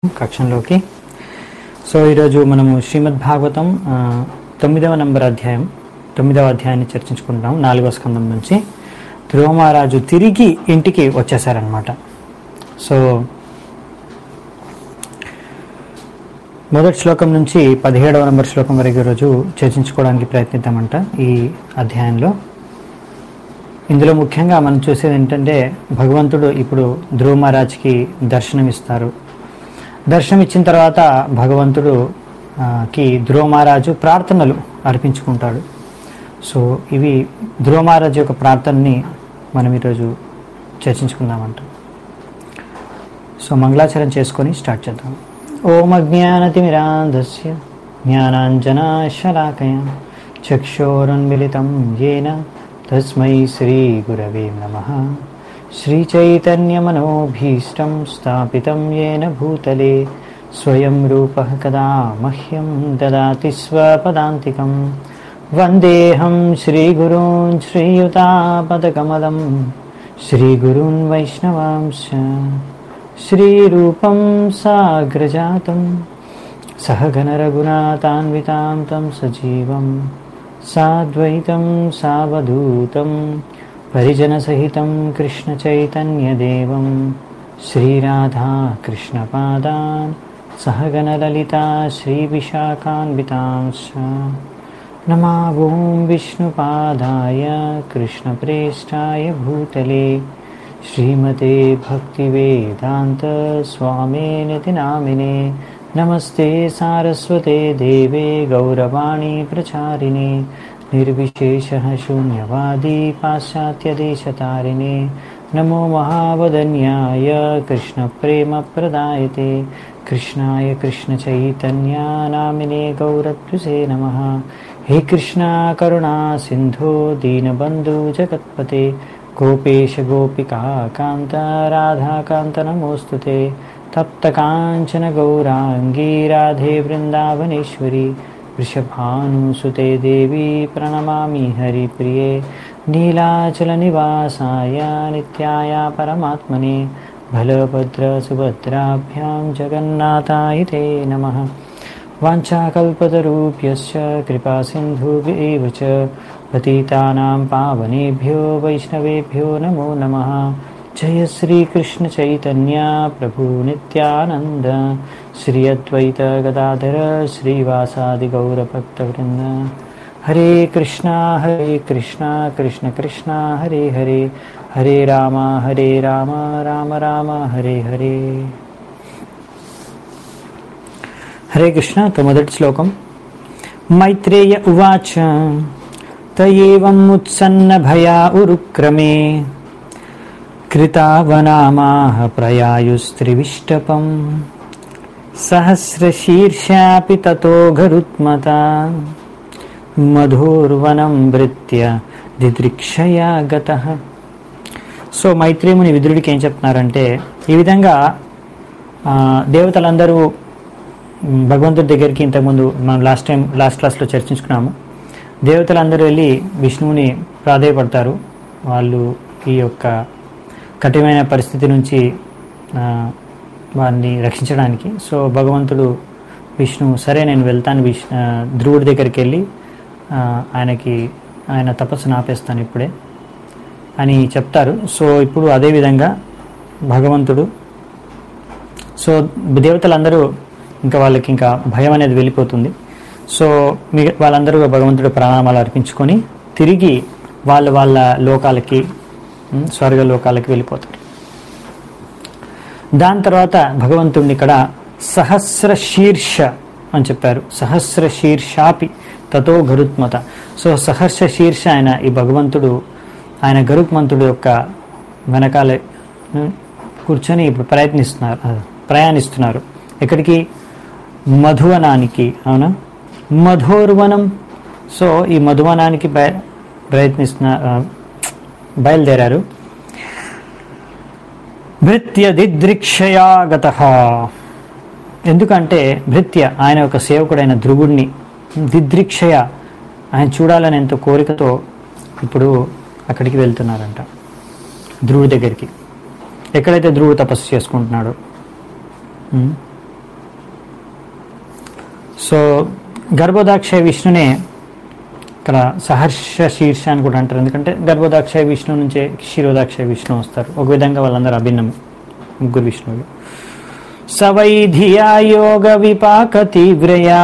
కక్షంలోకి. So ఈరోజు మనము శ్రీమద్ Bhagavatam 9వ number అధ్యాయం 9వ అధ్యాయాన్ని చర్చించుకుంటాం. 4వ స్కందం నుంచి ధ్రువ మహారాజు తిరిగి ఇంటికి వచ్చేసారనమాట. సో మొదటి శ్లోకం నుంచి 17వ నంబర్ శ్లోకం వరకు ఈరోజు చర్చించుకోవడానికి ప్రయత్నిద్దామంట ఈ అధ్యాయంలో. ఇందులో ముఖ్యంగా మనం చూసేది ఏంటంటే భగవంతుడు ఇప్పుడు ధ్రువ మహారాజ్కి దర్శనమిస్తారు. దర్శనం ఇచ్చిన తర్వాత భగవంతుడు కి ధ్రువ మహారాజు ప్రార్థనలు అర్పించుకుంటాడు. సో ఇవి ధ్రువ మహారాజు యొక్క ప్రార్థనని మనం ఈరోజు చర్చించుకుందామంట. సో మంగళాచరణ చేసుకొని స్టార్ట్ చేద్దాం. ఓం అజ్ఞానతిమిరాంధస్య జ్ఞానాంజనాశలాకయ చక్షోరున్మిళితం యేన తస్మై శ్రీ గురవే నమః. శ్రీచైతన్యమనోభీష్టం స్థాపితం యేన భూతలే స్వయం రూపః కదా మహ్యం దదాతి స్వపదాంతికం. వందేహం శ్రీగురూన్ శ్రీయుతాపదకమలం శ్రీగురూన్ వైష్ణవాంశ శ్రీరూపం సాగ్రజాతం సహగణ రఘునాథాన్వితాం తం సజీవం సాద్వైతం సావధూతం పరిజనసహితం కృష్ణ చైతన్యదేవం శ్రీరాధా కృష్ణపాదాన్ సహగణ లలితా శ్రీవిశాఖాన్వితాంశ. నమా ఓం విష్ణుపాదాయ కృష్ణప్రేష్ఠాయ భూతలే శ్రీమతే భక్తివేదాంత స్వామినితి నామినే. నమస్తే సారస్వతే దేవే గౌరవాణి ప్రచారిణే నిర్విశేషః శూన్యవాది పాశ్చాత్యదేశతారిణే. నమో మహావదన్యాయ కృష్ణ ప్రేమ ప్రదాయతే కృష్ణాయ కృష్ణ చైతన్య నామినే గౌరద్విషే నమః. హే కృష్ణ కరుణా సింధో దీనబంధు జగత్పతే గోపేశ గోపికా కాంత రాధాకాంత నమోస్తుతే. తప్త కాంచన గౌరాంగీ రాధే వృందావనేశ్వరి వృషభానుసుతే దేవి ప్రణమామి హరిప్రియే. నీలాచల నివాసాయ నిత్యాయ పరమాత్మనే బలభద్ర సుభద్రాభ్యాం జగన్నాథాయ తే నమః. వాంఛాకల్పతరుభ్యశ్చ కృపా సింధుభ్యైవ చ పతితానాం పావనేభ్యో వైష్ణవేభ్యో నమో నమః. జయ శ్రీ కృష్ణ చైతన్య ప్రభు నిత్యానంద శ్రీ అద్వైత గదాధర శ్రీవాసాది గౌరభక్తవృంద. హరే కృష్ణ కృష్ణ కృష్ణ హరే హరే హరే రామ రామ రామ హరే హరే. హరే కృష్ణ. మొదటి శ్లోకం. మైత్రేయ ఉవాచ తయేవం ఉత్సన్న భయా ఉరుక్రమే కృతావనామాః ప్రయాయుస్త్రివిష్టపం సహస్రశీర్షాపి తతో గరుత్మతా మధుర్వనం భృత్య దిదృక్షయా గతః. సో మైత్రేయుని విదురుడికి ఏం చెప్తున్నారంటే, ఈ విధంగా దేవతలందరూ భగవంతుడి దగ్గరికి ఇంతకుముందు మనం లాస్ట్ క్లాస్లో చర్చించుకున్నాము. దేవతలందరూ వెళ్ళి విష్ణువుని ప్రాధేయపడతారు వాళ్ళు ఈ యొక్క కఠినమైన పరిస్థితి నుంచి వారిని రక్షించడానికి. సో భగవంతుడు విష్ణువు సరే నేను వెళ్తాను ధ్రువుడి దగ్గరికి వెళ్ళి ఆయన తపస్సును ఆపేస్తాను ఇప్పుడే అని చెప్తారు. సో ఇప్పుడు అదేవిధంగా భగవంతుడు దేవతలందరూ ఇంకా వాళ్ళకి ఇంకా భయం అనేది వెళ్ళిపోతుంది. సో వాళ్ళందరూ భగవంతుడు ప్రణామాలు అర్పించుకొని తిరిగి వాళ్ళ లోకాలకి స్వర్గలోకాలకి వెళ్ళిపోతారు. దాని తర్వాత భగవంతుడిని ఇక్కడ సహస్ర శీర్ష అని చెప్పారు. సహస్ర శీర్షాపి తతో గరుత్మత. సో సహస్ర శీర్ష ఆయన ఈ భగవంతుడు ఆయన గరుత్మంతుడు యొక్క వెనకాల కూర్చొని ఇప్పుడు ప్రయాణిస్తున్నారు. ఎక్కడికి? మధువనానికి. అవునా, మధోర్వనం. సో ఈ మధువనానికి బయలుదేరారు. భృత్య దిదృక్షయా గతః. ఎందుకంటే భృత్య ఆయన ఒక సేవకుడైన ధ్రువుడిని దిదృక్షయ ఆయన చూడాలని ఎంతో కోరికతో ఇప్పుడు అక్కడికి వెళ్తున్నారంట, ధ్రువుడి దగ్గరికి. ఎక్కడైతే ధ్రువుడు తపస్సు చేసుకుంటున్నాడో సో గర్భోదాక్షయ విష్ణునే ఇక్కడ సహర్ష శీర్ష అని కూడా అంటారు. ఎందుకంటే గర్భోదాక్షయ విష్ణు నుంచే క్షీరోదాక్షయ విష్ణు వస్తారు. ఒక విధంగా వాళ్ళందరూ అభిన్నం, ముగ్గురు విష్ణువులు. సవైధియా యోగ విపాక తీవ్రయా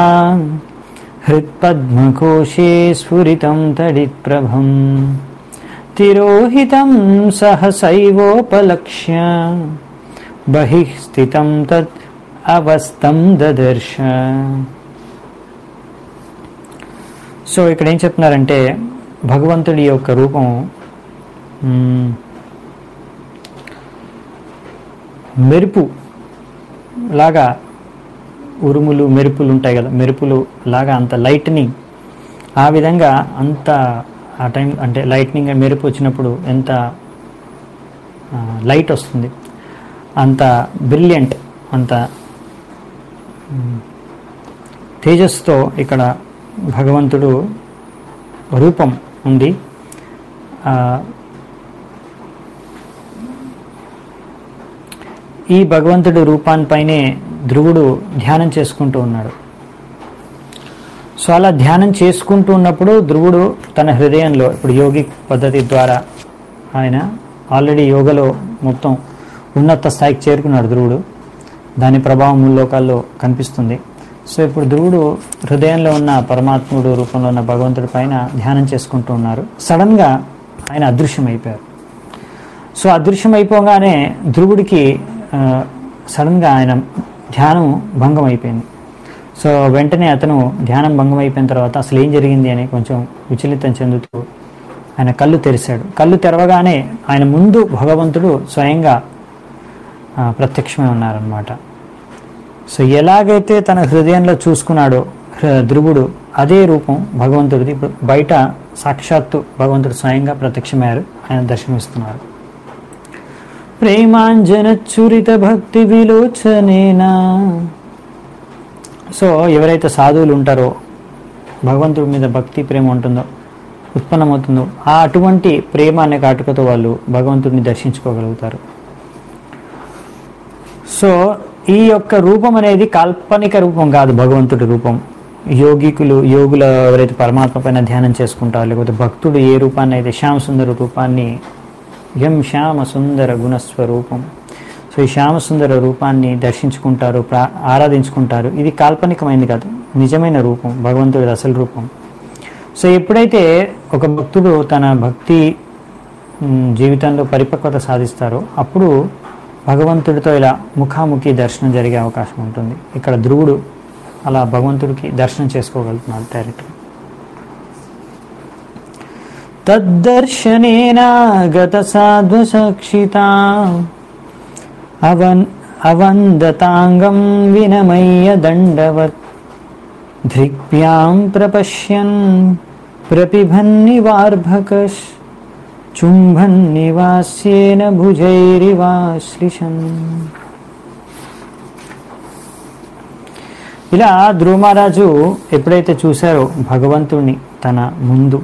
హృత్పద్మకోశే స్ఫురితం తడిత్ప్రభం తిరోహితం సహసైవోపలక్ష్య బహిః స్థితం తత్ అవస్థం దదర్శ. సో ఇక్కడ ఏం చెప్తున్నారంటే భగవంతుడి యొక్క రూపం మెరుపు లాగా, ఉరుములు మెరుపులు ఉంటాయి కదా, మెరుపులు లాగా అంత లైట్నింగ్, ఆ విధంగా అంత ఆ టైం అంటే లైట్నింగ్ మెరుపు వచ్చినప్పుడు ఎంత లైట్ వస్తుంది, అంత బ్రిలియంట్, అంత తేజస్తో ఇక్కడ భగవంతుడు రూపం ఉంది. ఈ భగవంతుడు రూపాన్పైనే ధ్రువుడు ధ్యానం చేసుకుంటూ ఉన్నాడు. సో అలా ధ్యానం చేసుకుంటూ ఉన్నప్పుడు ధ్రువుడు తన హృదయంలో, ఇప్పుడు యోగిక్ పద్ధతి ద్వారా ఆయన ఆల్రెడీ యోగలో మొత్తం ఉన్నత స్థాయికి చేరుకున్నాడు ధ్రువుడు. దాని ప్రభావం ముల్లోకాల్లో కనిపిస్తుంది. సో ఇప్పుడు ధ్రువుడు హృదయంలో ఉన్న పరమాత్ముడు రూపంలో ఉన్న భగవంతుడి పైన ధ్యానం చేసుకుంటూ ఉన్నారు. సడన్గా ఆయన అదృశ్యమైపోయారు. సో అదృశ్యమైపోగానే ధ్రువుడికి సడన్గా ఆయన ధ్యానం భంగం అయిపోయింది. సో వెంటనే అతను ధ్యానం భంగం అయిపోయిన తర్వాత అసలు ఏం జరిగింది అని కొంచెం విచలితం చెందుతూ ఆయన కళ్ళు తెరిచాడు. కళ్ళు తెరవగానే ఆయన ముందు భగవంతుడు స్వయంగా ప్రత్యక్షమై ఉన్నారన్నమాట. సో ఎలాగైతే తన హృదయంలో చూసుకున్నాడో ధ్రువుడు, అదే రూపం భగవంతుడిది ఇప్పుడు బయట సాక్షాత్తు భగవంతుడు స్వయంగా ప్రత్యక్షమయ్యారు, ఆయన దర్శనమిస్తున్నారు. ప్రేమాంజనచ్చురిత భక్తి విలోచనేనా. సో ఎవరైతే సాధువులు ఉంటారో, భగవంతుడి మీద భక్తి ప్రేమ ఉంటుందో, ఉత్పన్నమవుతుందో, ఆ అటువంటి ప్రేమ అనే కాటుకతో వాళ్ళు భగవంతుడిని దర్శించుకోగలుగుతారు. సో ఈ యొక్క రూపం అనేది కాల్పనిక రూపం కాదు, భగవంతుడి రూపం. యోగులు ఎవరైతే పరమాత్మ పైన ధ్యానం చేసుకుంటారో, లేకపోతే భక్తుడు ఏ రూపాన్ని అయితే శ్యామసుందర రూపాన్ని, యం శ్యామ సుందర గుణస్వరూపం, సో ఈ శ్యామసుందర రూపాన్ని దర్శించుకుంటారు, ఆరాధించుకుంటారు. ఇది కాల్పనికమైంది కాదు, నిజమైన రూపం, భగవంతుడి అసలు రూపం. సో ఎప్పుడైతే ఒక భక్తుడు తన భక్తి జీవితంలో పరిపక్వత సాధిస్తారో అప్పుడు భగవంతుడితో ఇలా ముఖాముఖి దర్శనం జరిగే అవకాశం ఉంటుంది. ఇక్కడ ధ్రువుడు అలా భగవంతుడికి దర్శనం చేసుకోగలుగుతున్నాడు డైరెక్ట్గా. తద్దర్శనేన గత సాధ్వసాక్షితా అవందతాంగం వినమయ్య దండవత్ ధృగ్భ్యాం ప్రపశ్యన్ ప్రపిభన్నివార్భకష్ చుంభన్నివాస్యేన భుజైరివాశ్లిషన్. ఇలా ధ్రువ మహారాజు ఎప్పుడైతే చూశారో భగవంతుడిని తన ముందు,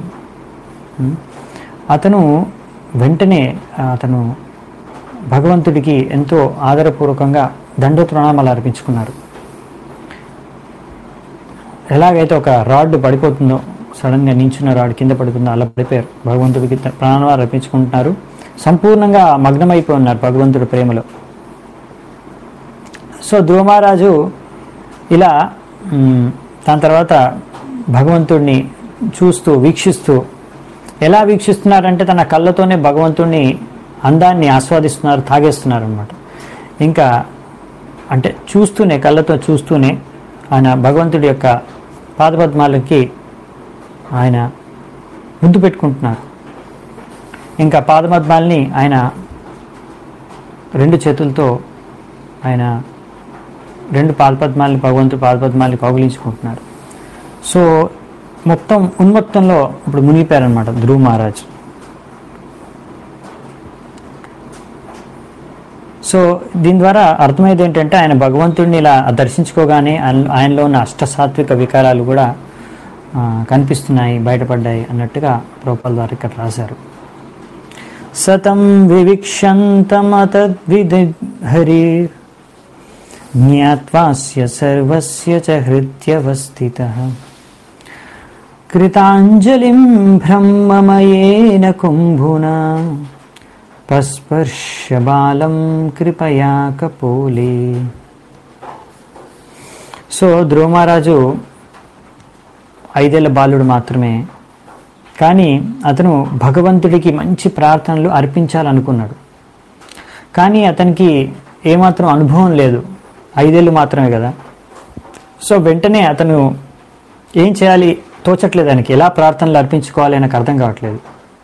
అతను వెంటనే అతను భగవంతుడికి ఎంతో ఆదరపూర్వకంగా దండోత్ప్రణామాలు అర్పించుకున్నారు. ఎలాగైతే ఒక రాడ్ పడిపోతుందో, సడన్గా నించున్న రాడ్ కింద పడుతుందో అలా పడిపోయారు. భగవంతుడికి ప్రాణాలు అర్పించుకుంటున్నారు. సంపూర్ణంగా మగ్నమైపోయి ఉన్నారు భగవంతుడి ప్రేమలో. సో ధ్రువ మహారాజు ఇలా దాని తర్వాత భగవంతుడిని చూస్తూ వీక్షిస్తూ, ఎలా వీక్షిస్తున్నారంటే తన కళ్ళతోనే భగవంతుడిని అందాన్ని ఆస్వాదిస్తున్నారు, తాగేస్తున్నారు అన్నమాట. ఇంకా అంటే చూస్తూనే, కళ్ళతో చూస్తూనే ఆయన భగవంతుడి యొక్క పాదపద్మాలకి ఆయన ముద్దు పెట్టుకుంటున్నారు. ఇంకా పాదపద్మాలని ఆయన రెండు చేతులతో ఆయన రెండు పాదపద్మాలని, భగవంతుడి పాదపద్మాలని కౌగిలించుకుంటున్నారు. సో మొత్తం ఉన్మత్తంలో ఇప్పుడు మునిగిపోయారనమాట ధ్రువ మహారాజ్. సో దీని ద్వారా అర్థమయ్యేది ఏంటంటే ఆయన భగవంతుడిని ఇలా దర్శించుకోగానే ఆయనలో ఉన్న అష్టసాత్విక వికారాలు కూడా కనిపిస్తున్నాయి, బయటపడ్డాయి అన్నట్టుగా ప్రభుపాద వారు ఇక్కడ రాశారు. సతం వివిక్షంతమతద్విధి హరి జ్ఞాత్వాస్య సర్వస్య చ హృద్యవస్థితః కృతాంజలిం బ్రహ్మమయేన కుంభునా పస్పర్శ బాలం కృపయా కపోలే. సో ధ్రువ మహారాజు 5 ఏళ్ల బాలుడు మాత్రమే, కానీ అతను భగవంతుడికి మంచి ప్రార్థనలు అర్పించాలనుకున్నాడు. కానీ అతనికి ఏమాత్రం అనుభవం లేదు, 5 ఏళ్ళు మాత్రమే కదా. సో వెంటనే అతను ఏం చేయాలి తోచట్లేదు, ఆయనకి ఎలా ప్రార్థనలు అర్పించుకోవాలి నాకు అర్థం కావట్లేదు.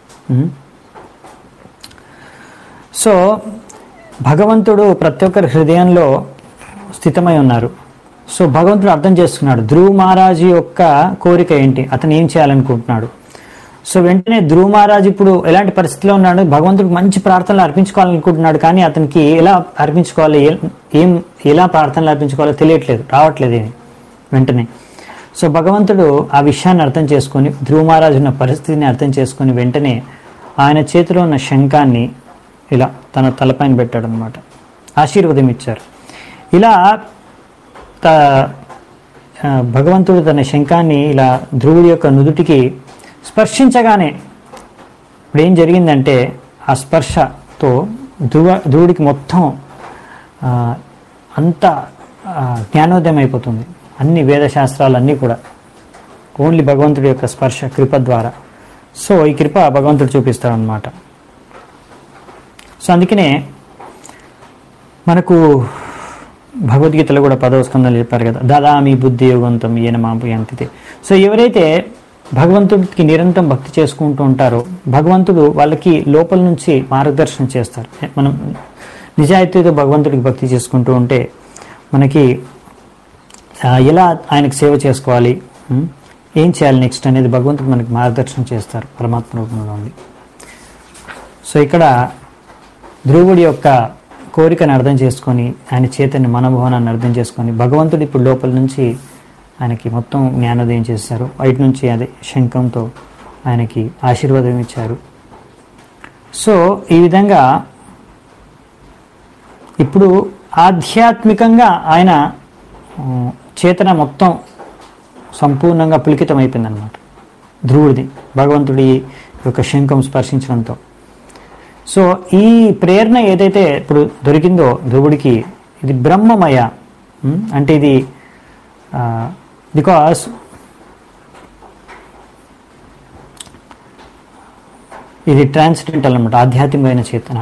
సో భగవంతుడు ప్రతి ఒక్కరి హృదయంలో స్థితమై ఉన్నారు. సో భగవంతుడు అర్థం చేసుకున్నాడు ధ్రువ మహారాజు యొక్క కోరిక ఏంటి, అతను ఏం చేయాలనుకుంటున్నాడు. సో వెంటనే ధ్రువ మహారాజు ఇప్పుడు ఎలాంటి పరిస్థితిలో ఉన్నాడు, భగవంతుడికి మంచి ప్రార్థనలు అర్పించుకోవాలనుకుంటున్నాడు, కానీ అతనికి ఎలా అర్పించుకోవాలి, ఎలా ప్రార్థనలు అర్పించుకోవాలో తెలియట్లేదు, రావట్లేదు వెంటనే. సో భగవంతుడు ఆ విషయాన్ని అర్థం చేసుకొని, ధ్రువ మహారాజు ఉన్న పరిస్థితిని అర్థం చేసుకొని వెంటనే ఆయన చేతిలో ఉన్న శంఖాన్ని ఇలా తన తలపైన పెట్టాడు అనమాట, ఆశీర్వాదం ఇచ్చారు. ఇలా భగవంతుడు తన శంఖాన్ని ఇలా ధ్రువుడి యొక్క నుదుటికి స్పర్శించగానే ఇప్పుడు ఏం జరిగిందంటే ఆ స్పర్శతో ధ్రువుడికి మొత్తం అంత జ్ఞానోదయం అయిపోతుంది. అన్ని వేదశాస్త్రాలు అన్నీ కూడా ఓన్లీ భగవంతుడి యొక్క స్పర్శ కృప ద్వారా. సో ఈ కృప భగవంతుడు చూపిస్తాడు అన్నమాట. సో అందుకనే మనకు భగవద్గీతలో కూడా 10వ స్కందంలో చెప్పారు కదా, దదామి బుద్ధి యోగంతం ఈయన మాంపయంతితే. సో ఎవరైతే భగవంతుడికి నిరంతరం భక్తి చేసుకుంటూ ఉంటారో భగవంతుడు వాళ్ళకి లోపల నుంచి మార్గదర్శనం చేస్తారు. మనం నిజాయితీతో భగవంతుడికి భక్తి చేసుకుంటూ ఉంటే మనకి ఎలా ఆయనకు సేవ చేసుకోవాలి, ఏం చేయాలి నెక్స్ట్ అనేది భగవంతుడు మనకి మార్గదర్శనం చేస్తారు పరమాత్మ రూపంలో ఉంది. సో ఇక్కడ ధ్రువుడి యొక్క కోరికను అర్థం చేసుకొని ఆయన చైతన్య మనోభావాన్ని అర్థం చేసుకొని భగవంతుడు ఇప్పుడు లోపల నుంచి ఆయనకి మొత్తం జ్ఞానోదయం చేశారు. బయట నుంచి అదే శంఖంతో ఆయనకి ఆశీర్వాదం ఇచ్చారు. సో ఈ విధంగా ఇప్పుడు ఆధ్యాత్మికంగా ఆయన చేతన మొత్తం సంపూర్ణంగా పులికితం అయిపోయిందన్నమాట ధ్రువుడిది భగవంతుడి యొక్క శంఖం స్పర్శించడంతో. సో ఈ ప్రేరణ ఏదైతే ఇప్పుడు దొరికిందో ధ్రువుడికి ఇది బ్రహ్మమయ, అంటే ఇది బికాస్ ఇది ట్రాన్స్డెంటల్ అన్నమాట, ఆధ్యాత్మికమైన చేతన.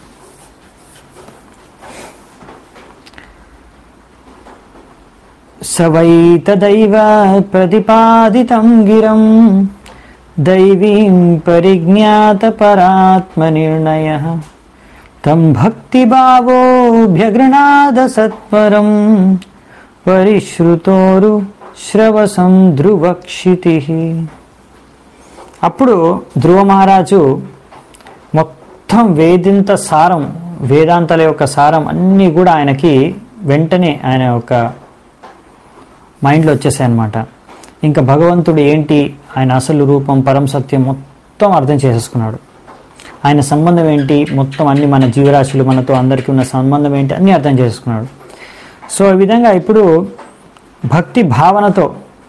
సవై తదైవ ప్రతిపాదితం గిరం దైవీం పరిజ్ఞాత పరాత్మ నిర్ణయ తం భక్తిభావోభ్యగృణాద సత్వరం పరిశ్రుతోరు శ్రవసం ధ్రువక్షితి. అప్పుడు ధ్రువ మహారాజు మొత్తం వేదాంతాల యొక్క సారం అన్నీ కూడా ఆయనకి వెంటనే ఆయన యొక్క మైండ్లో వచ్చేసాయి అన్నమాట. ఇంకా భగవంతుడు ఏంటి, ఆయన అసలు రూపం, పరం సత్యం మొత్తం అర్థం చేసేసుకున్నాడు. ఆయన సంబంధం ఏంటి, మొత్తం అన్ని మన జీవరాశులు మనతో అందరికీ ఉన్న సంబంధం ఏంటి అన్నీ అర్థం చేసుకున్నాడు. సో ఈ విధంగా ఇప్పుడు భక్తి భావనతో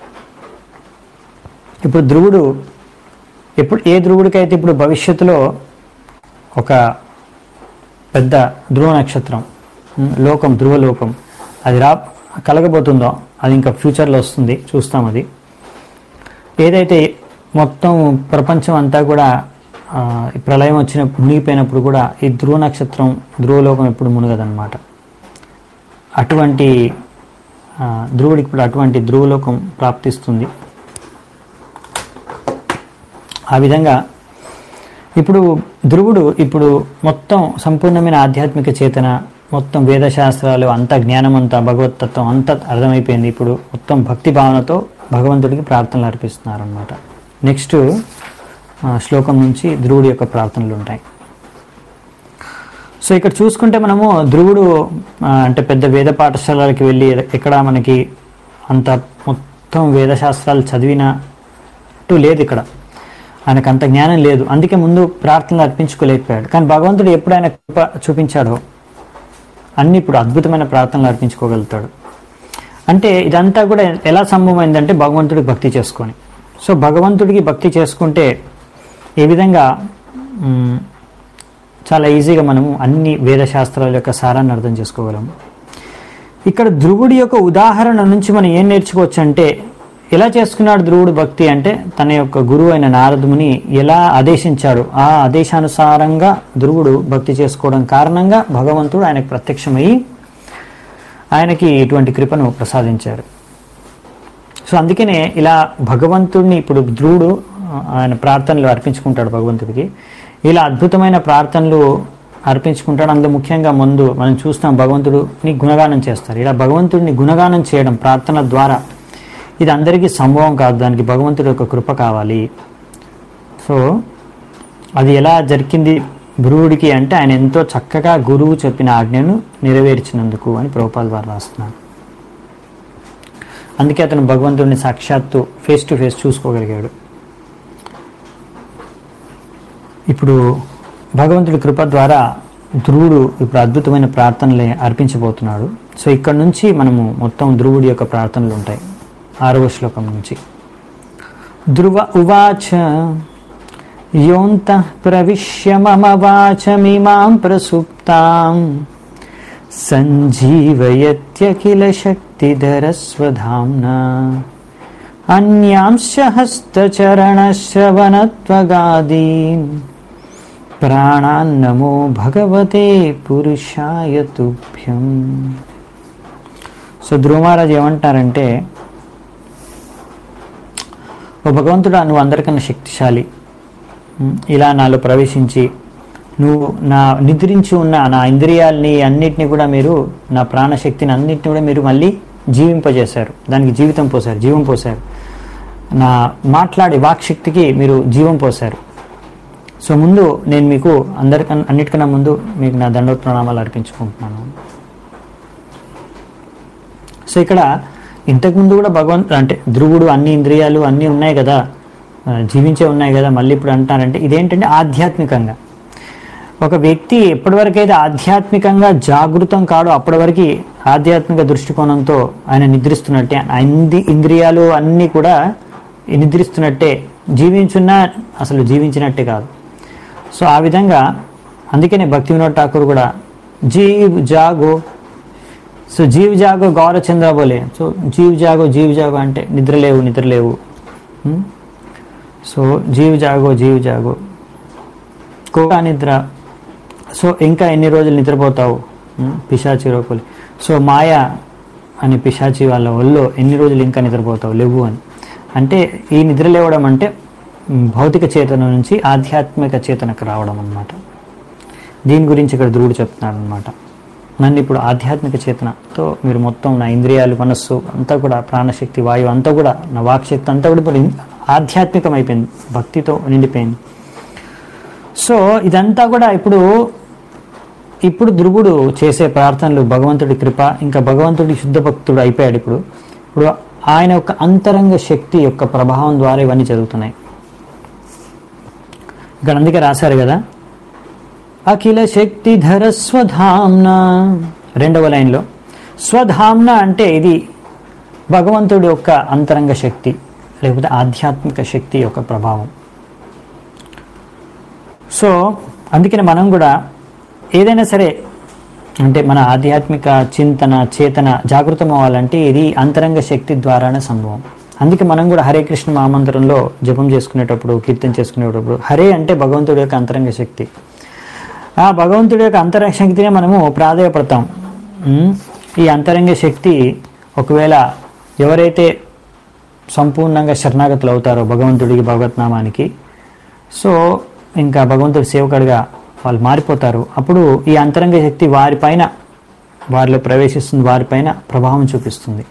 ఇప్పుడు ధ్రువుడు ఏ ధ్రువుడికైతే ఇప్పుడు భవిష్యత్తులో ఒక పెద్ద ధ్రువ నక్షత్రం లోకం, ధ్రువలోకం అది కలగబోతుందో అది ఇంకా ఫ్యూచర్లో వస్తుంది, చూస్తాం. అది ఏదైతే మొత్తం ప్రపంచం అంతా కూడా ప్రళయం మునిగిపోయినప్పుడు కూడా ఈ ధ్రువ నక్షత్రం, ధ్రువలోకం ఎప్పుడు మునగదన్నమాట. అటువంటి ధ్రువుడికి ఇప్పుడు అటువంటి ధ్రువలోకం ప్రాప్తిస్తుంది. ఆ విధంగా ఇప్పుడు ధ్రువుడు ఇప్పుడు మొత్తం సంపూర్ణమైన ఆధ్యాత్మిక చేతన, మొత్తం వేదశాస్త్రాలు అంతా, జ్ఞానం అంతా, భగవతత్వం అంతా అర్థమైపోయింది. ఇప్పుడు మొత్తం భక్తి భావనతో భగవంతుడికి ప్రార్థనలు అర్పిస్తున్నారు అన్నమాట. నెక్స్ట్ శ్లోకం నుంచి ధ్రువుడి యొక్క ప్రార్థనలు ఉంటాయి. సో ఇక్కడ చూసుకుంటే మనము ధ్రువుడు అంటే పెద్ద వేద పాఠశాలకి వెళ్ళి ఎక్కడ మనకి అంత మొత్తం వేదశాస్త్రాలు చదివినట్టు లేదు, ఇక్కడ ఆయనకు అంత జ్ఞానం లేదు. అందుకే ముందు ప్రార్థనలు అర్పించుకోలేకపోయాడు. కానీ భగవంతుడు ఎప్పుడు ఆయన కృప చూపించాడో అన్ని ఇప్పుడు అద్భుతమైన ప్రార్థనలు అర్పించుకోగలుగుతాడు. అంటే ఇదంతా కూడా ఎలా సంభవమైందంటే భగవంతుడికి భక్తి చేసుకొని. సో భగవంతుడికి భక్తి చేసుకుంటే ఏ విధంగా చాలా ఈజీగా మనము అన్ని వేదశాస్త్రాల యొక్క సారాన్ని అర్థం చేసుకోగలము. ఇక్కడ ధ్రువుడి యొక్క ఉదాహరణ నుంచి మనం ఏం నేర్చుకోవచ్చు అంటే, ఎలా చేసుకున్నాడు ధ్రువుడు భక్తి అంటే, తన యొక్క గురువు అయిన నారదుని ఎలా ఆదేశించాడు, ఆ ఆదేశానుసారంగా ధ్రువుడు భక్తి చేసుకోవడం కారణంగా భగవంతుడు ఆయనకు ప్రత్యక్షమయ్యి ఆయనకి ఇటువంటి కృపను ప్రసాదించారు. సో అందుకనే ఇలా భగవంతుడిని ఇప్పుడు ధ్రువుడు ఆయన ప్రార్థనలు అర్పించుకుంటాడు భగవంతుడికి. ఇలా అద్భుతమైన ప్రార్థనలు అర్పించుకుంటాడు. అందులో ముఖ్యంగా ముందు మనం చూస్తాం భగవంతుడిని గుణగానం చేస్తారు. ఇలా భగవంతుడిని గుణగానం చేయడం ప్రార్థన ద్వారా ఇది అందరికీ సంభవం కాదు, దానికి భగవంతుడి యొక్క కృప కావాలి. సో అది ఎలా జరిగింది ధ్రువుడికి అంటే, ఆయన ఎంతో చక్కగా గురువు చెప్పిన ఆజ్ఞను నెరవేర్చినందుకు అని ప్రభుపాద వారు రాస్తున్నారు. అందుకే అతను భగవంతుడిని సాక్షాత్తు ఫేస్ టు ఫేస్ చూసుకోగలిగాడు. ఇప్పుడు భగవంతుడి కృప ద్వారా ధ్రువుడు ఇప్పుడు అద్భుతమైన ప్రార్థనలే అర్పించబోతున్నాడు. సో ఇక్కడ నుంచి మనము మొత్తం ధ్రువుడి యొక్క ప్రార్థనలు ఉంటాయి. 6వ శ్లోకం నుంచి. ధ్రువ ఉవాచ యోంతః ప్రవిశ్య మమ వాచమిమాం ప్రసుప్తాం సంజీవయత్యఖిల శక్తిధరస్వధామ్నా అన్యాంశ్చ హస్తచరణశ్రవణత్వగాదీన్ ప్రాణాన్నమో భగవతే పురుషాయ తుభ్యం. సో ధ్రువ మహారాజు ఏమంటారంటే, ఓ భగవంతుడా, నువ్వు అందరికన్నా శక్తిశాలి. ఇలా నాలో ప్రవేశించి నువ్వు నా నిద్రించి ఉన్న నా ఇంద్రియాలని అన్నిటిని కూడా మీరు, నా ప్రాణశక్తిని అన్నిటిని కూడా మీరు మళ్ళీ జీవింపజేశారు, దానికి జీవితం పోశారు, జీవం పోశారు. నా మాట్లాడే వాక్శక్తికి మీరు జీవం పోశారు. సో ముందు నేను మీకు అన్నిటికన్నా ముందు మీకు నా దండోత్ ప్రణామాలు అర్పించుకుంటున్నాను. సో ఇక్కడ ఇంతకుముందు కూడా అంటే ధ్రువుడు అన్ని ఇంద్రియాలు అన్నీ ఉన్నాయి కదా, జీవించే ఉన్నాయి కదా, మళ్ళీ ఇప్పుడు అంటారంటే ఇదేంటంటే ఆధ్యాత్మికంగా ఒక వ్యక్తి ఎప్పటివరకైతే ఆధ్యాత్మికంగా జాగృతం కాడో అప్పటి వరకు ఆధ్యాత్మిక దృష్టికోణంతో ఆయన నిద్రిస్తున్నట్టే, ఇంద్రియాలు అన్నీ కూడా నిద్రిస్తున్నట్టే, జీవించున్నా అసలు జీవించినట్టే కాదు. సో ఆ విధంగా అందుకనే భక్తి వినోద్ ఠాకూర్ కూడా జీవ్ జాగో, సో జీవ్ జాగో గౌరచంద్ర బోలే. సో జీవ్ జాగో అంటే నిద్రలేవు. సో జీవ్ జాగో కోకా నిద్ర. సో ఇంకా ఎన్ని రోజులు నిద్రపోతావు పిశాచి రూపలి. సో మాయ అనే పిశాచి వాళ్ళ ఒళ్ళో ఎన్ని రోజులు ఇంకా నిద్రపోతావు, లేవు అని. అంటే ఈ నిద్ర లేవడం అంటే భౌతిక చేతన నుంచి ఆధ్యాత్మిక చేతనకు రావడం అన్నమాట. దీని గురించి ఇక్కడ ధ్రువుడు చెప్తున్నాడు అనమాట. నన్ను ఇప్పుడు ఆధ్యాత్మిక చేతనతో మీరు మొత్తం నా ఇంద్రియాలు, మనస్సు అంతా కూడా, ప్రాణశక్తి, వాయువు అంతా కూడా, నా వాక్శక్తి అంతా కూడా ఇప్పుడు ఆధ్యాత్మికం అయిపోయింది, భక్తితో నిండిపోయింది. సో ఇదంతా కూడా ఇప్పుడు ధ్రువుడు చేసే ప్రార్థనలు భగవంతుడి కృప, ఇంకా భగవంతుడి శుద్ధ భక్తుడు అయిపోయాడు. ఇప్పుడు ఆయన యొక్క అంతరంగ శక్తి యొక్క ప్రభావం ద్వారా ఇవన్నీ జరుగుతున్నాయి. ఇక్కడ అందుకే రాశారు కదా, అఖిల శక్తిధర స్వధామ్న. 2వ లైన్లో స్వధామ్న అంటే ఇది భగవంతుడి యొక్క అంతరంగ శక్తి, లేకపోతే ఆధ్యాత్మిక శక్తి యొక్క ప్రభావం. సో అందుకని మనం కూడా ఏదైనా సరే అంటే మన ఆధ్యాత్మిక చింతన, చేతన జాగృతం అవ్వాలంటే ఇది అంతరంగ శక్తి ద్వారానే సంభవం. అందుకే మనం కూడా హరే కృష్ణ మహామంత్రంలో జపం చేసుకునేటప్పుడు, కీర్తన చేసుకునేటప్పుడు హరే అంటే భగవంతుడి యొక్క అంతరంగ శక్తి. ఆ భగవంతుడి యొక్క అంతరంగ శక్తినే మనము ప్రాధాయపడతాం. ఈ అంతరంగ శక్తి ఒకవేళ ఎవరైతే సంపూర్ణంగా శరణాగతులు అవుతారో భగవంతుడికి, భగవత్నామానికి, సో ఇంకా భగవంతుడి సేవకుడిగా వాళ్ళు మారిపోతారు. అప్పుడు ఈ అంతరంగ శక్తి వారిలో ప్రవేశిస్తుంది, వారిపైన ప్రభావం చూపిస్తుంది.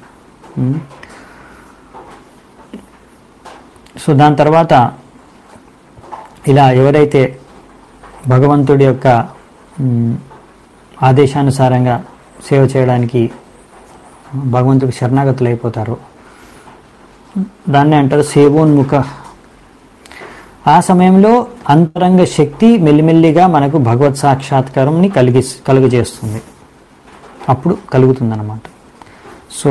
సో దాని తర్వాత ఇలా ఎవరైతే భగవంతుడి యొక్క ఆదేశానుసారంగా సేవ చేయడానికి భగవంతుడికి శరణాగతులు అయిపోతారో దాన్ని అంటారు సేవోన్ముఖ. ఆ సమయంలో అంతరంగ శక్తి మెల్లిమెల్లిగా మనకు భగవత్ సాక్షాత్కారంని కలుగజేస్తుంది. అప్పుడు కలుగుతుందన్నమాట. సో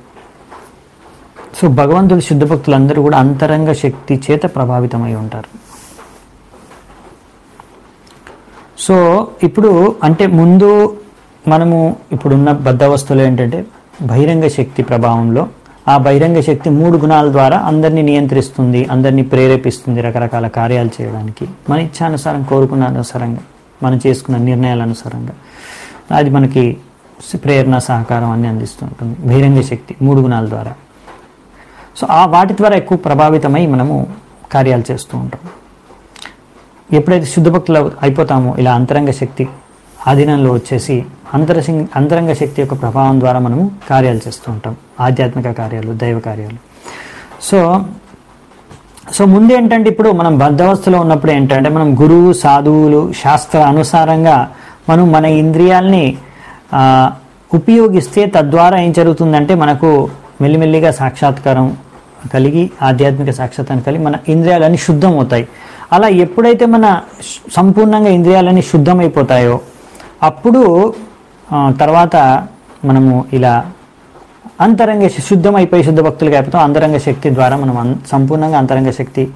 సో భగవంతుడి శుద్ధ భక్తులందరూ కూడా అంతరంగ శక్తి చేత ప్రభావితమై ఉంటారు. సో ఇప్పుడు అంటే ముందు మనము ఇప్పుడున్న బద్ధవస్తులు ఏంటంటే బహిరంగ శక్తి ప్రభావంలో ఆ బహిరంగ శక్తి 3 గుణాల ద్వారా అందరినీ నియంత్రిస్తుంది, అందరినీ ప్రేరేపిస్తుంది రకరకాల కార్యాలు చేయడానికి, మన ఇచ్ఛానుసారం కోరుకున్న అనుసారంగా మనం చేసుకున్న నిర్ణయాల అనుసారంగా అది మనకి ప్రేరణ సహకారం అన్ని అందిస్తుంటుంది బహిరంగ శక్తి 3 గుణాల ద్వారా. సో ఆ వాటి ద్వారా ఎక్కువ ప్రభావితమై మనము కార్యాలు చేస్తూ ఉంటాం. ఎప్పుడైతే శుద్ధ భక్తులు అయిపోతామో ఇలా అంతరంగ శక్తి ఆధీనంలో వచ్చేసి అంతరంగ శక్తి యొక్క ప్రభావం ద్వారా మనము కార్యాలు చేస్తూ ఉంటాం, ఆధ్యాత్మిక కార్యాలు, దైవ కార్యాలు. సో ముందు ఏంటంటే ఇప్పుడు మనం బద్ధవస్థలో ఉన్నప్పుడు ఏంటంటే మనం గురువు, సాధువులు, శాస్త్ర అనుసారంగా మనం మన ఇంద్రియాల్ని ఉపయోగిస్తే తద్వారా ఏం జరుగుతుందంటే మనకు మెల్లిమెల్లిగా సాక్షాత్కారం కలిగి ఆధ్యాత్మిక సాక్షాత్కారం కలిగి మన ఇంద్రియాలన్నీ శుద్ధం అవుతాయి. అలా ఎప్పుడైతే మన సంపూర్ణంగా ఇంద్రియాలన్నీ శుద్ధమైపోతాయో అప్పుడు తర్వాత మనము ఇలా అంతరంగ శుద్ధమైపోయి శుద్ధ భక్తులుగా అయిపోతాం. అంతరంగ శక్తి ద్వారా మనం సంపూర్ణంగా అంతరంగ శక్తి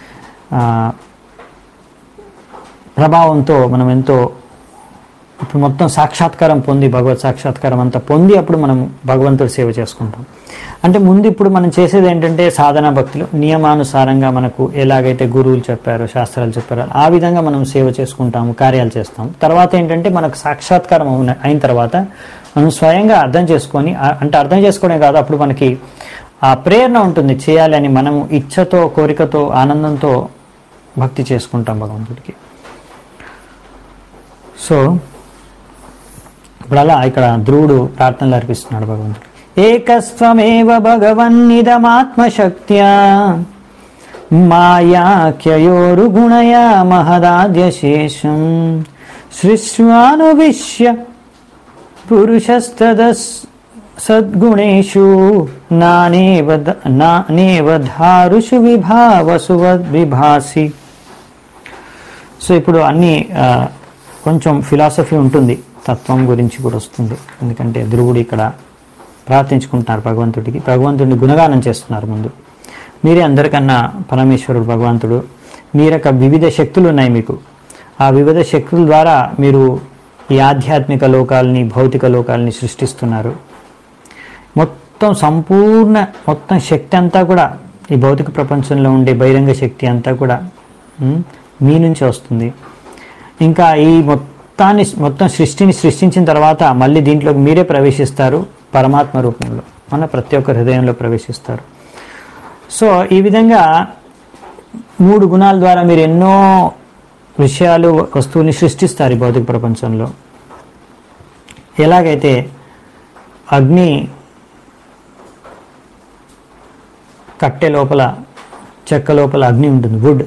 ప్రభావంతో మనం ఎంతో ఇప్పుడు మొత్తం సాక్షాత్కారం పొంది భగవత్ సాక్షాత్కారం అంతా పొంది అప్పుడు మనం భగవంతుడి సేవ చేసుకుంటాం. అంటే ముందు ఇప్పుడు మనం చేసేది ఏంటంటే సాధనా భక్తులు నియమానుసారంగా మనకు ఎలాగైతే గురువులు చెప్పారో, శాస్త్రాలు చెప్పారో ఆ విధంగా మనం సేవ చేసుకుంటాము, కార్యాలు చేస్తాం. తర్వాత ఏంటంటే మనకు సాక్షాత్కారం అయిన తర్వాత మనం స్వయంగా అర్థం చేసుకొని, అంటే అర్థం చేసుకోవడం కాదు, అప్పుడు మనకి ఆ ప్రేరణ ఉంటుంది చేయాలి అని. మనము ఇచ్ఛతో, కోరికతో, ఆనందంతో భక్తి చేసుకుంటాం భగవంతుడికి. సో ఇప్పుడు అలా ఇక్కడ ధ్రువుడు ప్రార్థనలు అర్పిస్తున్నాడు భగవంతుడు. ఏకస్త్వమేవ భగవన్నిదమాత్మశక్త్యా మాయాఖ్యయోరుగుణయా మహదాద్యశేషం సృష్వానువిశ్య పురుషస్తదస్ సద్గుణేషు నానేవ ధారుషు విభావసు విభాసి. సో ఇప్పుడు అన్ని కొంచెం ఫిలాసఫీ ఉంటుంది, తత్వం గురించి కూడా వస్తుంది. ఎందుకంటే ధ్రువుడు ఇక్కడ ప్రార్థించుకుంటున్నారు భగవంతుడికి, భగవంతుడిని గుణగానం చేస్తున్నారు. ముందు మీరే అందరికన్నా పరమేశ్వరుడు భగవంతుడు, మీరొక వివిధ శక్తులు ఉన్నాయి మీకు, ఆ వివిధ శక్తుల ద్వారా మీరు ఈ ఆధ్యాత్మిక లోకాలని, భౌతిక లోకాలని సృష్టిస్తున్నారు. మొత్తం శక్తి అంతా కూడా ఈ భౌతిక ప్రపంచంలో ఉండే బహిరంగ శక్తి అంతా కూడా మీ నుంచి వస్తుంది. ఇంకా ఈ మొత్తం సృష్టిని సృష్టించిన తర్వాత మళ్ళీ దీంట్లోకి మీరే ప్రవేశిస్తారు, పరమాత్మ రూపంలో మన ప్రతి ఒక్క హృదయంలో ప్రవేశిస్తారు. సో ఈ విధంగా 3 గుణాల ద్వారా మీరు ఎన్నో విషయాలు, వస్తువుల్ని సృష్టిస్తారు ఈ భౌతిక ప్రపంచంలో. ఎలాగైతే అగ్ని కట్టె లోపల, చెక్క లోపల అగ్ని ఉంటుంది, వుడ్,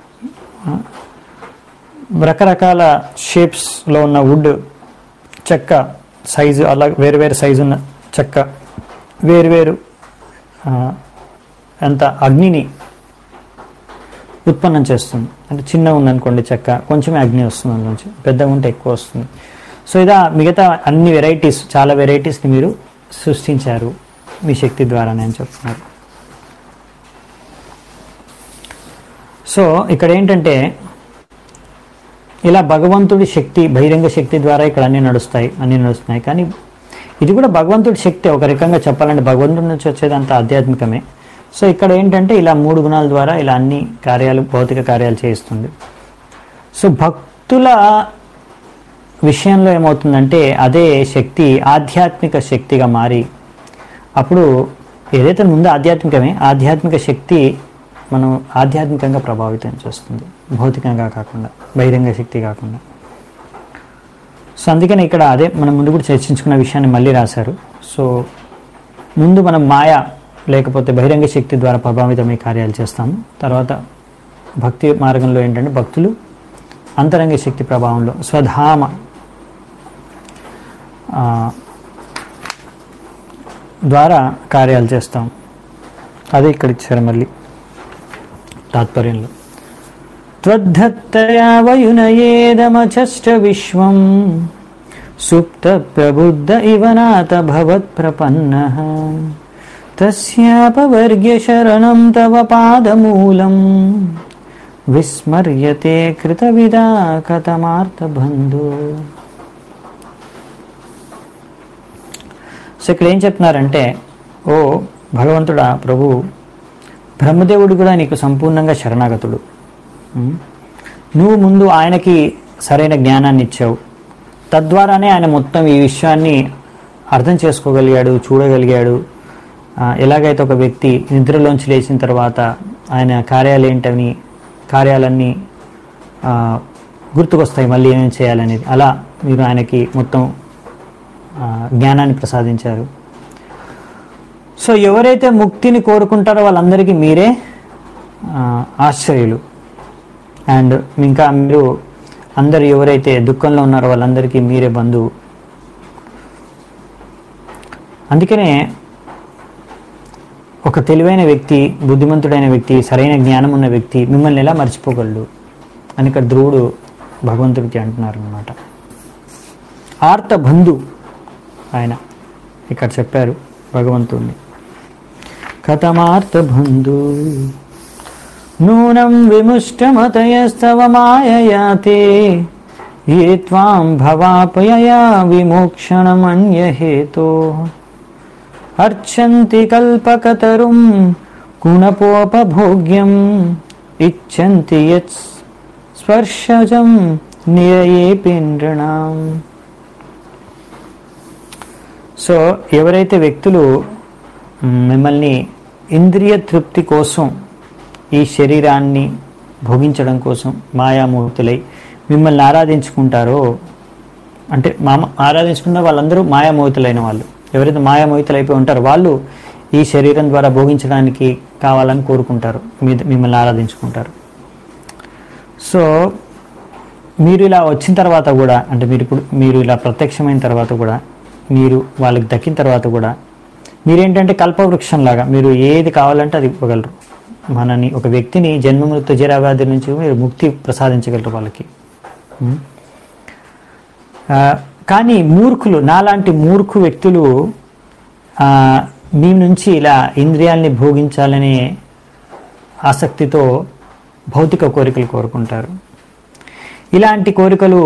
రకరకాల షేప్స్లో ఉన్న వుడ్, చెక్క సైజు, అలా వేరు సైజు ఉన్న చెక్క వేరు అంత అగ్నిని ఉత్పన్నం చేస్తుంది. అంటే చిన్నగా ఉందనుకోండి చెక్క, కొంచెమే అగ్ని వస్తుంది అందులోంచి, పెద్దగా ఉంటే ఎక్కువ వస్తుంది. సో ఇలా మిగతా అన్ని వెరైటీస్, చాలా వెరైటీస్ని మీరు సృష్టించారు మీ శక్తి ద్వారానే అని చెప్తున్నారు. సో ఇక్కడ ఏంటంటే ఇలా భగవంతుడి శక్తి, బహిరంగ శక్తి ద్వారా ఇక్కడ అన్నీ నడుస్తున్నాయి. కానీ ఇది కూడా భగవంతుడి శక్తి, ఒక రకంగా చెప్పాలంటే భగవంతుడి నుంచి వచ్చేదంతా ఆధ్యాత్మికమే. సో ఇక్కడ ఏంటంటే ఇలా 3 గుణాల ద్వారా ఇలా అన్ని కార్యాలు, భౌతిక కార్యాలు చేయిస్తుంది. సో భక్తుల విషయంలో ఏమవుతుందంటే అదే శక్తి ఆధ్యాత్మిక శక్తిగా మారి, అప్పుడు ఏదైతే ముందు ఆధ్యాత్మిక శక్తి మనం ఆధ్యాత్మికంగా ప్రభావితం చేస్తుంది, భౌతికంగా కాకుండా, బహిరంగ శక్తి కాకుండా. సో అందుకని ఇక్కడ అదే మనం ముందు కూడా చర్చించుకున్న విషయాన్ని మళ్ళీ రాశారు. సో ముందు మనం మాయా లేకపోతే బహిరంగ శక్తి ద్వారా ప్రభావితమై కార్యాలు చేస్తాము. తర్వాత భక్తి మార్గంలో ఏంటంటే భక్తులు అంతరంగ శక్తి ప్రభావంలో స్వధామ ద్వారా కార్యాలు చేస్తాం. అదే ఇక్కడ ఇచ్చారు మళ్ళీ తాత్పర్యంలో. త్వద్ధత్తయా వయునయేదమచష్ట విశ్వం సుప్త ప్రబుద్ధ ఇవ నాథ భవత్ ప్రపన్నః తస్యాపవర్గ్య శరణం తవ పాదమూలం విస్మర్యతే కృతవిదా కథమార్థబంధు. సో ఇక్కడ ఏం చెప్తున్నారంటే, ఓ భగవంతుడా, ప్రభు బ్రహ్మదేవుడు కూడా నీకు సంపూర్ణంగా శరణాగతుడు. నువ్వు ముందు ఆయనకి సరైన జ్ఞానాన్ని ఇచ్చావు, తద్వారానే ఆయన మొత్తం ఈ విషయాన్ని అర్థం చేసుకోగలిగాడు, చూడగలిగాడు. ఎలాగైతే ఒక వ్యక్తి నిద్రలోంచి లేచిన తర్వాత ఆయన కార్యాలన్నీ గుర్తుకొస్తాయి, మళ్ళీ ఏమేమి చేయాలనేది, అలా మీరు ఆయనకి మొత్తం జ్ఞానాన్ని ప్రసాదించారు. సో ఎవరైతే ముక్తిని కోరుకుంటారో వాళ్ళందరికీ మీరే ఆశ్రయులు. అండ్ ఇంకా మీరు అందరు ఎవరైతే దుఃఖంలో ఉన్నారో వాళ్ళందరికీ మీరే బంధువు. అందుకనే ఒక తెలివైన వ్యక్తి, బుద్ధిమంతుడైన వ్యక్తి, సరైన జ్ఞానం ఉన్న వ్యక్తి మిమ్మల్ని ఎలా మర్చిపోగలడు అని ఇక్కడ ధ్రువుడు భగవంతుడికి అంటున్నారు అన్నమాట. ఆర్త బంధు ఆయన ఇక్కడ చెప్పారు భగవంతుడిని. కథమార్త బంధు నూనం విముష్టమతయస్తవ మాయయాతే ఏ త్వాం భవాపయయా విమోక్షణమన్యహేతో అర్చంతి కల్పకతరుం గుణపోపభోగ్యం ఇచ్చంతి యత్ స్పర్శజం నిరయేపి నృణాం. సో ఎవరైతే వ్యక్తులు మిమ్మల్ని ఇంద్రియ తృప్తి కోసం, ఈ శరీరాన్ని భోగించడం కోసం మాయామూర్తులై మిమ్మల్ని ఆరాధించుకుంటారో, అంటే ఆరాధించుకున్న వాళ్ళందరూ మాయామోహితులైన వాళ్ళు. ఎవరైతే మాయామోహితులైపోయి ఉంటారో వాళ్ళు ఈ శరీరం ద్వారా భోగించడానికి కావాలని కోరుకుంటారు, మిమ్మల్ని ఆరాధించుకుంటారు. సో మీరు ఇలా వచ్చిన తర్వాత కూడా, అంటే మీరు ఇలా ప్రత్యక్షమైన తర్వాత కూడా, మీరు వాళ్ళకి దక్కిన తర్వాత కూడా మీరేంటంటే కల్పవృక్షం లాగా మీరు ఏది కావాలంటే అది ఇవ్వగలరు. మనని ఒక వ్యక్తిని జన్మ మృత్యు జరావ్యాధి నుంచి మీరు ముక్తి ప్రసాదించగలరు వాళ్ళకి. కానీ మూర్ఖులు, నాలాంటి మూర్ఖు వ్యక్తులు మీ నుంచి ఇలా ఇంద్రియాల్ని భోగించాలనే ఆసక్తితో భౌతిక కోరికలు కోరుకుంటారు. ఇలాంటి కోరికలు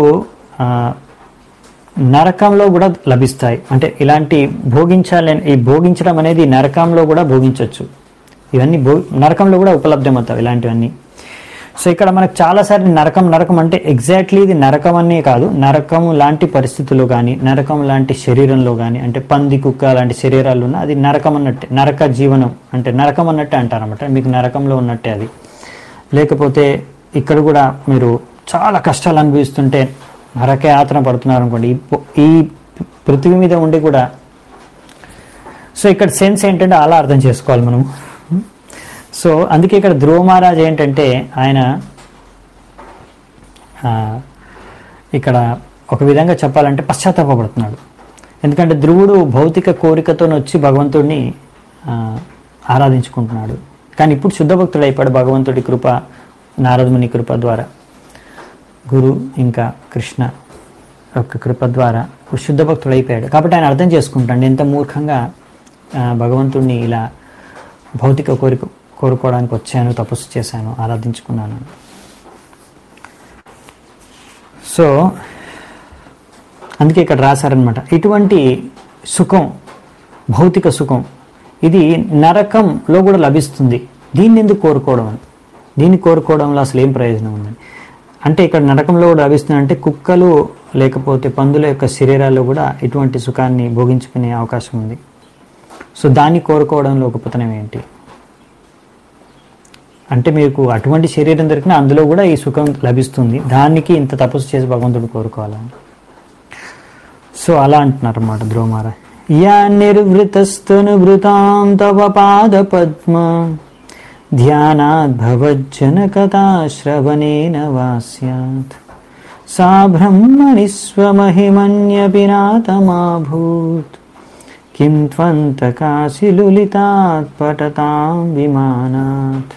నరకంలో కూడా లభిస్తాయి. అంటే ఇలాంటి భోగించడం అనేది నరకంలో కూడా భోగించవచ్చు. ఇవన్నీ నరకంలో కూడా ఉపలబ్ధమవుతాయి ఇలాంటివన్నీ. సో ఇక్కడ మనకు చాలాసార్లు నరకం అంటే ఎగ్జాక్ట్లీ ఇది నరకం అనే కాదు, నరకం లాంటి పరిస్థితుల్లో కానీ, నరకం లాంటి శరీరంలో కానీ, అంటే పంది, కుక్క లాంటి శరీరాలు ఉన్న అది నరకం అన్నట్టే, నరక జీవనం అంటే నరకం అన్నట్టే అంటారన్నమాట. మీకు నరకంలో ఉన్నట్టే అది. లేకపోతే ఇక్కడ కూడా మీరు చాలా కష్టాలు అనుభవిస్తుంటే నరక యాతన పడుతున్నారు అనుకోండి, ఈ పృథివీ మీద ఉండి కూడా. సో ఇక్కడ సెన్స్ ఏంటంటే అలా అర్థం చేసుకోవాలి మనం. సో అందుకే ఇక్కడ ధ్రువ మహారాజ్ ఏంటంటే ఆయన ఇక్కడ ఒక విధంగా చెప్పాలంటే పశ్చాత్తాపడుతున్నాడు. ఎందుకంటే ధ్రువుడు భౌతిక కోరికతో వచ్చి భగవంతుడిని ఆరాధించుకుంటున్నాడు. కానీ ఇప్పుడు శుద్ధ భక్తుడు అయిపోయాడు భగవంతుడి కృప, నారదముని కృప ద్వారా, గురు ఇంకా కృష్ణ యొక్క కృప ద్వారా శుద్ధ భక్తుడు అయిపోయాడు. కాబట్టి ఆయన అర్థం చేసుకుంటాడు ఎంత మూర్ఖంగా భగవంతుడిని ఇలా భౌతిక కోరుకోవడానికి వచ్చాను, తపస్సు చేశాను, ఆరాధించుకున్నాను. సో అందుకే ఇక్కడ రాశారనమాట, ఇటువంటి సుఖం, భౌతిక సుఖం ఇది నరకంలో కూడా లభిస్తుంది, దీన్ని ఎందుకు కోరుకోవడం అని, దీన్ని కోరుకోవడంలో అసలు ఏం ప్రయోజనం ఉందని. అంటే ఇక్కడ నరకంలో కూడా లభిస్తుంది అంటే కుక్కలు లేకపోతే పందుల యొక్క శరీరాల్లో కూడా ఇటువంటి సుఖాన్ని భోగించుకునే అవకాశం ఉంది. సో దాన్ని కోరుకోవడంలో గొప్పతనం ఏంటి అంటే, మీకు అటువంటి శరీరం దొరికినా అందులో కూడా ఈ సుఖం లభిస్తుంది, దానికి ఇంత తపస్సు చేసి భగవంతుడు కోరుకోవాలని. సో అలా అంటున్నారు అన్నమాట ధ్రువ మహారాజ్. యా నిర్వృతస్తనువృతాం తవ పాద పద్మ ధ్యానాద్ భవజ్జనకథా శ్రవణేన వా స్యాత్ సా బ్రహ్మణి స్వమహిమన్యపి నాతమాభూత్ కిం త్వంతకాసి లులితాత్ పఠతాం విమానాత్.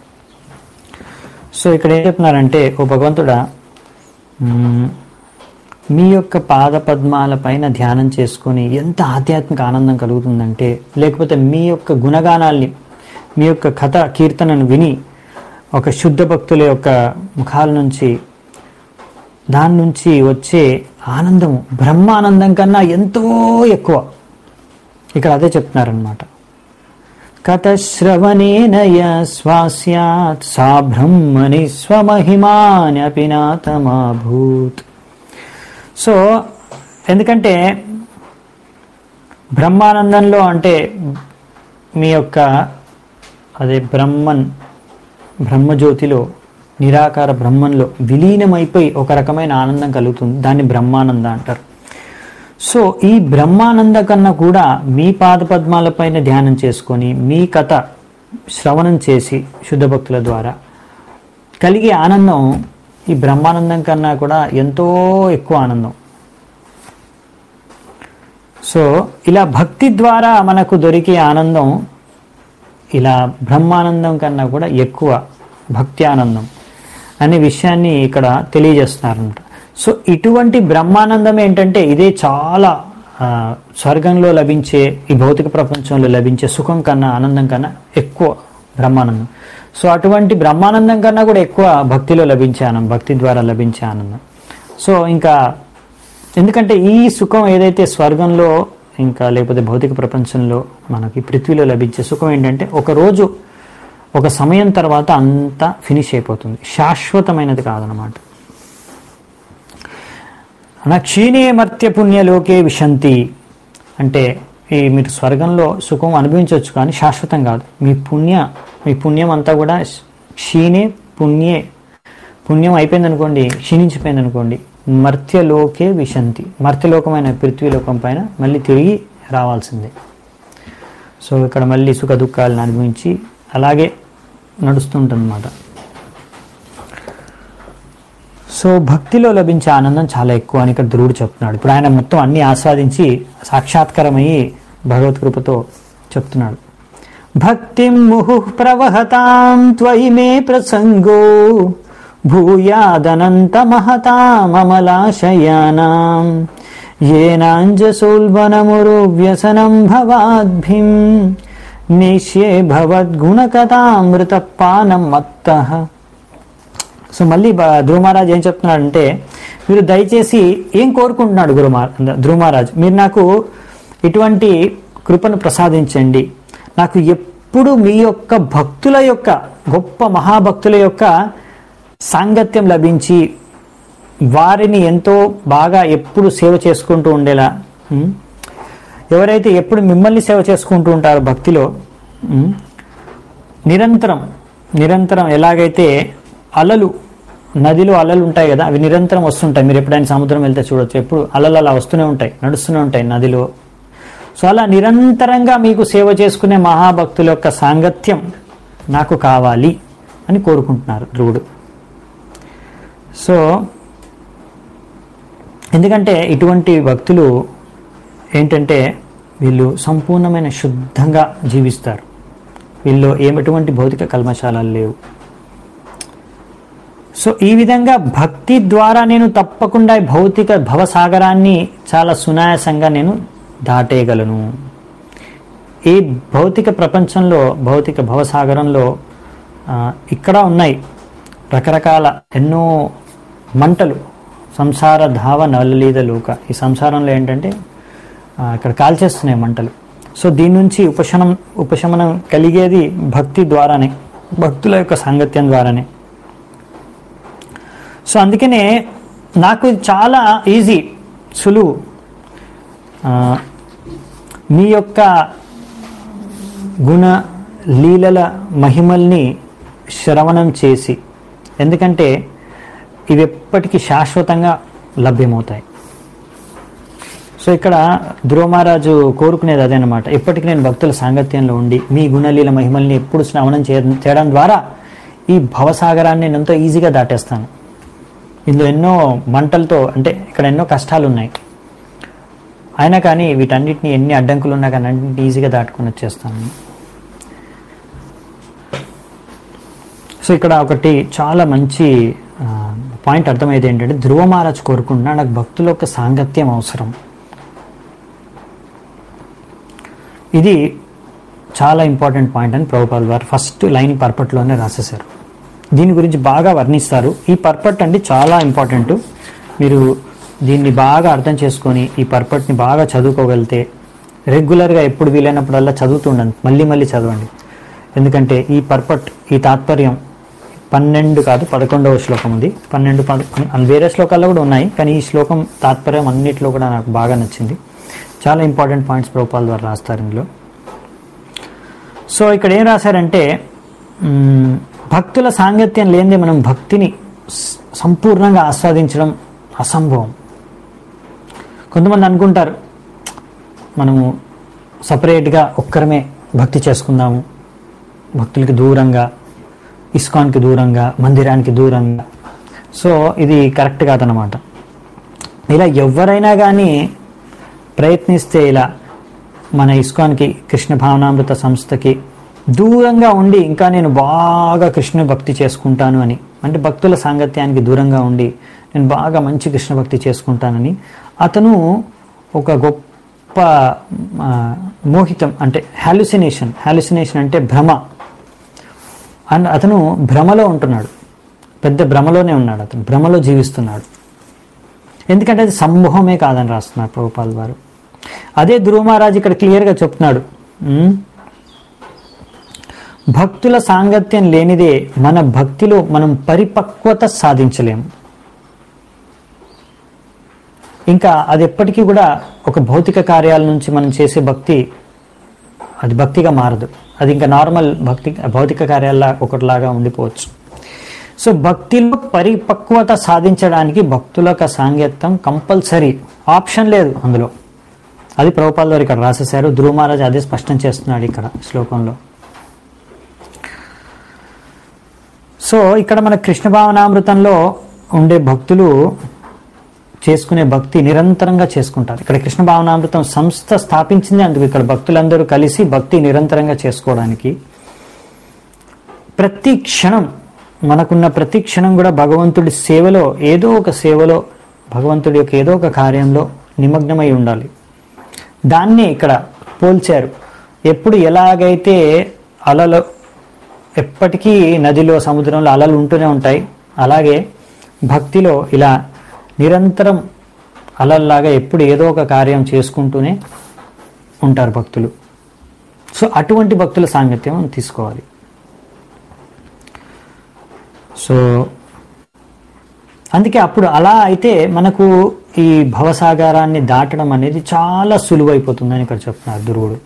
సో ఇక్కడ ఏం చెప్తున్నారంటే, ఓ భగవంతుడా, మీ యొక్క పాద పద్మాల పైన ధ్యానం చేసుకొని ఎంత ఆధ్యాత్మిక ఆనందం కలుగుతుందంటే, లేకపోతే మీ యొక్క గుణగానాల్ని, మీ యొక్క కథ కీర్తనను విని ఒక శుద్ధ భక్తుల యొక్క ముఖాల నుంచి, దాని నుంచి వచ్చే ఆనందము బ్రహ్మానందం కన్నా ఎంతో ఎక్కువ. ఇక్కడ అదే చెప్తున్నారనమాట. కథశ్రవణేన స్వాస్యాత్ సా బ్రహ్మణి స్వమహిమాన్యపినాతమాభూత్. సో ఎందుకంటే బ్రహ్మానందంలో అంటే మీ యొక్క అదే బ్రహ్మజ్యోతిలో, నిరాకార బ్రహ్మంలో విలీనమైపోయి ఒక రకమైన ఆనందం కలుగుతుంది. దాన్ని బ్రహ్మానంద అంటారు. సో ఈ బ్రహ్మానంద కన్నా కూడా మీ పాదపద్మాలపైన ధ్యానం చేసుకొని మీ కథ శ్రవణం చేసి శుద్ధ భక్తుల ద్వారా కలిగే ఆనందం ఈ బ్రహ్మానందం కన్నా కూడా ఎంతో ఎక్కువ ఆనందం. సో ఇలా భక్తి ద్వారా మనకు దొరికే ఆనందం ఇలా బ్రహ్మానందం కన్నా కూడా ఎక్కువ భక్తి ఆనందం అనే విషయాన్ని ఇక్కడ తెలియజేస్తున్నారన్నమాట. సో ఇటువంటి బ్రహ్మానందం ఏంటంటే ఇదే చాలా స్వర్గంలో లభించే, ఈ భౌతిక ప్రపంచంలో లభించే సుఖం కన్నా, ఆనందం కన్నా ఎక్కువ బ్రహ్మానందం. సో అటువంటి బ్రహ్మానందం కన్నా కూడా ఎక్కువ భక్తిలో లభించే ఆనందం, భక్తి ద్వారా లభించే ఆనందం. సో ఇంకా ఎందుకంటే ఈ సుఖం ఏదైతే స్వర్గంలో ఇంకా లేకపోతే భౌతిక ప్రపంచంలో మనకి పృథ్వీలో లభించే సుఖం ఏంటంటే ఒక రోజు ఒక సమయం తర్వాత అంతా ఫినిష్ అయిపోతుంది, శాశ్వతమైనది కాదనమాట. క్షీణే మర్త్య పుణ్యలోకే విశంతి అంటే మీరు స్వర్గంలో సుఖం అనుభవించవచ్చు కానీ శాశ్వతం కాదు. మీ పుణ్యం అంతా కూడా క్షీణే పుణ్యం అయిపోయింది అనుకోండి, క్షీణించిపోయింది అనుకోండి, మర్త్యలోకే విశంతి, మర్త్యలోకమైన పృథ్వీలోకం పైన మళ్ళీ తిరిగి రావాల్సిందే. సో ఇక్కడ మళ్ళీ సుఖ దుఃఖాలను అనుభవించి అలాగే నడుస్తుంటుందన్నమాట. సో భక్తిలో లభించే ఆనందం చాలా ఎక్కువ అని ఇక్కడ ధ్రువుడు చెప్తున్నాడు. ఇప్పుడు ఆయన మొత్తం అన్ని ఆస్వాదించి సాక్షాత్కారమయ్యి భగవత్ కృపతో చెప్తున్నాడు. భక్తిం ముహు ప్రవహతాం త్వయి మే ప్రసంగో భూయాదనంత మహతామమలాశయానాం ఏనాంజసోల్బనమురు వ్యసనం భవాద్భిం నిశ్యే భవద్గుణకథామృత పానం మత్తః. సో మళ్ళీ ధ్రువ మహారాజ్ ఏం చెప్తున్నాడంటే, మీరు దయచేసి ఏం కోరుకుంటున్నాడు ధ్రువ మహారాజ్, మీరు నాకు ఇటువంటి కృపను ప్రసాదించండి, నాకు ఎప్పుడు మీ యొక్క భక్తుల యొక్క గొప్ప మహాభక్తుల యొక్క సాంగత్యం లభించి వారిని ఎంతో బాగా ఎప్పుడు సేవ చేసుకుంటూ ఉండేలా, ఎవరైతే ఎప్పుడు మిమ్మల్ని సేవ చేసుకుంటూ ఉంటారో భక్తిలో నిరంతరం ఎలాగైతే అలలు, నదిలో అలలు ఉంటాయి కదా, అవి నిరంతరం వస్తుంటాయి. మీరు ఎప్పుడైనా సముద్రం వెళ్తే చూడొచ్చు, ఎప్పుడు అలలు అలా వస్తూనే ఉంటాయి, నడుస్తూనే ఉంటాయి నదిలో. సో అలా నిరంతరంగా మీకు సేవ చేసుకునే మహాభక్తుల యొక్క సాంగత్యం నాకు కావాలి అని కోరుకుంటున్నారు ధ్రువుడు. సో ఎందుకంటే ఇటువంటి భక్తులు ఏంటంటే వీళ్ళు సంపూర్ణమైన శుద్ధంగా జీవిస్తారు, వీళ్ళు ఎటువంటి భౌతిక కల్మశాలాలు లేవు. సో ఈ విధంగా భక్తి ద్వారా నేను తప్పకుండా భౌతిక భవసాగరాన్ని చాలా సునాయాసంగా నేను దాటేయగలను. ఈ భౌతిక ప్రపంచంలో, భౌతిక భవసాగరంలో ఇక్కడ ఉన్నాయి రకరకాల ఎన్నో మంటలు, సంసార ధావ నవలీద లోక. ఈ సంసారంలో ఏంటంటే ఇక్కడ కాల్చేస్తున్నాయి మంటలు. సో దీని నుంచి ఉపశమనం కలిగేది భక్తి ద్వారానే, భక్తుల యొక్క సాంగత్యం ద్వారానే. సో అందుకనే నాకు చాలా ఈజీ, సులువు మీ యొక్క గుణ లీలల మహిమల్ని శ్రవణం చేసి, ఎందుకంటే ఇవి ఎప్పటికీ శాశ్వతంగా లభ్యమవుతాయి. సో ఇక్కడ ధ్రువ మహారాజు కోరుకునేది అదేనమాట, ఎప్పటికీ నేను భక్తుల సాంగత్యంలో ఉండి మీ గుణలీల మహిమల్ని ఎప్పుడు శ్రవణం చేయడం ద్వారా ఈ భవసాగరాన్ని నేను ఎంతో ఈజీగా దాటేస్తాను. ఇందులో ఎన్నో మంటలతో, అంటే ఇక్కడ ఎన్నో కష్టాలు ఉన్నాయి, అయినా కానీ వీటన్నిటిని ఎన్ని అడ్డంకులు ఉన్నా కానీ అన్నింటినీ ఈజీగా దాటుకొని వచ్చేస్తాను. సో ఇక్కడ ఒకటి చాలా మంచి పాయింట్ అర్థమైంది ఏంటంటే, ధ్రువ మహారాజ్ కోరుకుంటున్నా నాకు భక్తుల యొక్క సాంగత్యం అవసరం. ఇది చాలా ఇంపార్టెంట్ పాయింట్ అని ప్రభుపాల్ వారు ఫస్ట్ లైన్ పర్పట్లోనే రాసేశారు. దీని గురించి బాగా వర్ణిస్తారు. ఈ పర్పట్ అంటే చాలా ఇంపార్టెంట్. మీరు దీన్ని బాగా అర్థం చేసుకొని ఈ పర్పట్ని బాగా చదువుకోగలిగితే, రెగ్యులర్గా ఎప్పుడు వీలైనప్పుడల్లా చదువుతుండండి, మళ్ళీ మళ్ళీ చదవండి. ఎందుకంటే ఈ పర్పట్, ఈ తాత్పర్యం 12 కాదు 11వ శ్లోకం ఉంది. 12 వేరే శ్లోకాల్లో కూడా ఉన్నాయి, కానీ ఈ శ్లోకం తాత్పర్యం అన్నింటిలో కూడా నాకు బాగా నచ్చింది. చాలా ఇంపార్టెంట్ పాయింట్స్ ప్రభుపాల్ ద్వారా రాస్తారు ఇందులో. సో ఇక్కడ ఏం రాశారంటే, భక్తుల సాంగత్యం లేనిదే మనం భక్తిని సంపూర్ణంగా ఆస్వాదించడం అసంభవం. కొంతమంది అనుకుంటారు మనము సపరేట్గా ఒక్కరమే భక్తి చేసుకుందాము, భక్తులకి దూరంగా, ఇస్కాన్కి దూరంగా, మందిరానికి దూరంగా. సో ఇది కరెక్ట్ కాదనమాట. ఇలా ఎవరైనా కానీ ప్రయత్నిస్తే ఇలా మన ఇస్కాన్కి, కృష్ణ భావనామృత సంస్థకి దూరంగా ఉండి ఇంకా నేను బాగా కృష్ణ భక్తి చేసుకుంటాను అని, అంటే భక్తుల సాంగత్యానికి దూరంగా ఉండి నేను బాగా మంచి కృష్ణ భక్తి చేసుకుంటానని అతను ఒక గొప్ప మోహితం, అంటే హాలుసినేషన్ అంటే భ్రమ, అండ్ అతను భ్రమలో ఉంటున్నాడు, పెద్ద భ్రమలోనే ఉన్నాడు, అతను భ్రమలో జీవిస్తున్నాడు. ఎందుకంటే అది సంమోహమే కాదని రాస్తున్నారు ప్రభుపాల్ వారు. అదే ధ్రువ మహారాజ్ ఇక్కడ క్లియర్గా చెప్తున్నాడు, భక్తుల సాంగత్యం లేనిదే మన భక్తిలో మనం పరిపక్వత సాధించలేము. ఇంకా అది ఎప్పటికీ కూడా ఒక భౌతిక కార్యాల నుంచి మనం చేసే భక్తి అది భక్తిగా మారదు. అది ఇంకా నార్మల్ భౌతిక కార్యాల ఒకటిలాగా ఉండిపోవచ్చు. సో భక్తిలో పరిపక్వత సాధించడానికి భక్తుల యొక్క సాంగత్యం కంపల్సరీ, ఆప్షన్ లేదు అందులో. అది ప్రభుపాల్ వారు ఇక్కడ రాసేశారు. ధ్రువ మహారాజ్ అదే స్పష్టం చేస్తున్నాడు ఇక్కడ శ్లోకంలో. సో ఇక్కడ మన కృష్ణ భావనామృతంలో ఉండే భక్తులు చేసుకునే భక్తి నిరంతరంగా చేసుకుంటారు. ఇక్కడ కృష్ణ భావనామృతం సంస్థ స్థాపించింది అందుకు. ఇక్కడ భక్తులందరూ కలిసి భక్తి నిరంతరంగా చేసుకోవడానికి. ప్రతి క్షణం, మనకున్న ప్రతి క్షణం కూడా భగవంతుడి సేవలో, ఏదో ఒక సేవలో, భగవంతుడి యొక్క ఏదో ఒక కార్యంలో నిమగ్నమై ఉండాలి. దాన్ని ఇక్కడ పోల్చారు. ఎప్పుడు ఎలాగైతే అలలు ఎప్పటికీ నదిలో, సముద్రంలో అలలు ఉంటూనే ఉంటాయి, అలాగే భక్తిలో ఇలా నిరంతరం అలల్లాగా ఎప్పుడు ఏదో ఒక కార్యం చేసుకుంటూనే ఉంటారు భక్తులు. సో అటువంటి భక్తుల సాంగత్యం తీసుకోవాలి. సో అందుకే అప్పుడు అలా అయితే మనకు ఈ భవసాగరాన్ని దాటడం అనేది చాలా సులువైపోతుందని ఇక్కడ చెప్తున్నారు ధ్రువుడు.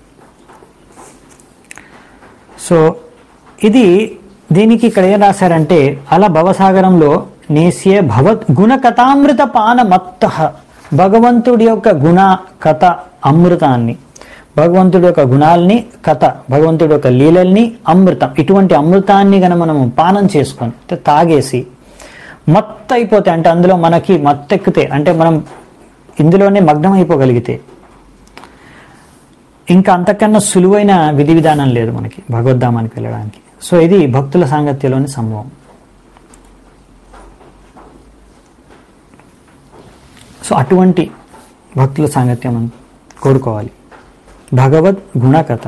సో ఇది దీనికి ఇక్కడ ఏం రాశారంటే, అలా భవసాగరంలో నేస్య భవత్ గుణకథామృత పాన మత్త, భగవంతుడి యొక్క గుణ కథ అమృతాన్ని, భగవంతుడి యొక్క గుణాలని, కథ, భగవంతుడి యొక్క లీలల్ని, అమృతం, ఇటువంటి అమృతాన్ని గన మనము పానం చేసుకొని తాగేసి మత్తు అయిపోతే, అంటే అందులో మనకి మత్తెక్కితే, అంటే మనం ఇందులోనే మగ్నం అయిపోగలిగితే ఇంకా అంతకన్నా సులువైన విధి విధానం లేదు మనకి భగవద్ధామానికి వెళ్ళడానికి. సో ఇది భక్తుల సాంగత్యంలోని సంభవం. సో అటువంటి భక్తుల సాంగత్యం కోరుకోవాలి. భగవద్ గుణకథ.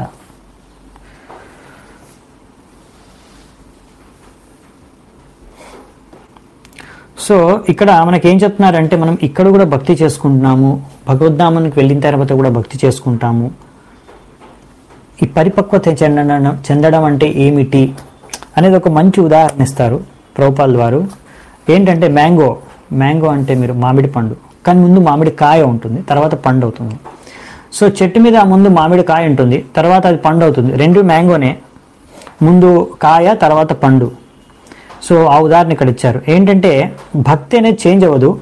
సో ఇక్కడ మనకేం చెప్తున్నారంటే, మనం ఇక్కడ కూడా భక్తి చేసుకుంటున్నాము, భగవద్ధామానికి వెళ్ళిన తర్వాత కూడా భక్తి చేసుకుంటాము. ఈ పరిపక్వత చెందడం అంటే ఏమిటి అనేది ఒక మంచి ఉదాహరణ ఇస్తారు ప్రభుపాల్ వారు. ఏంటంటే మ్యాంగో అంటే మీరు మామిడి పండు, కానీ ముందు మామిడి కాయ ఉంటుంది, తర్వాత పండు అవుతుంది. సో చెట్టు మీద ముందు మామిడి కాయ ఉంటుంది, తర్వాత అది పండు అవుతుంది. రెండు మ్యాంగోనే, ముందు కాయ తర్వాత పండు. సో ఆ ఉదాహరణ ఇక్కడ ఇచ్చారు. ఏంటంటే భక్తి అనేది చేంజ్ అవ్వదు.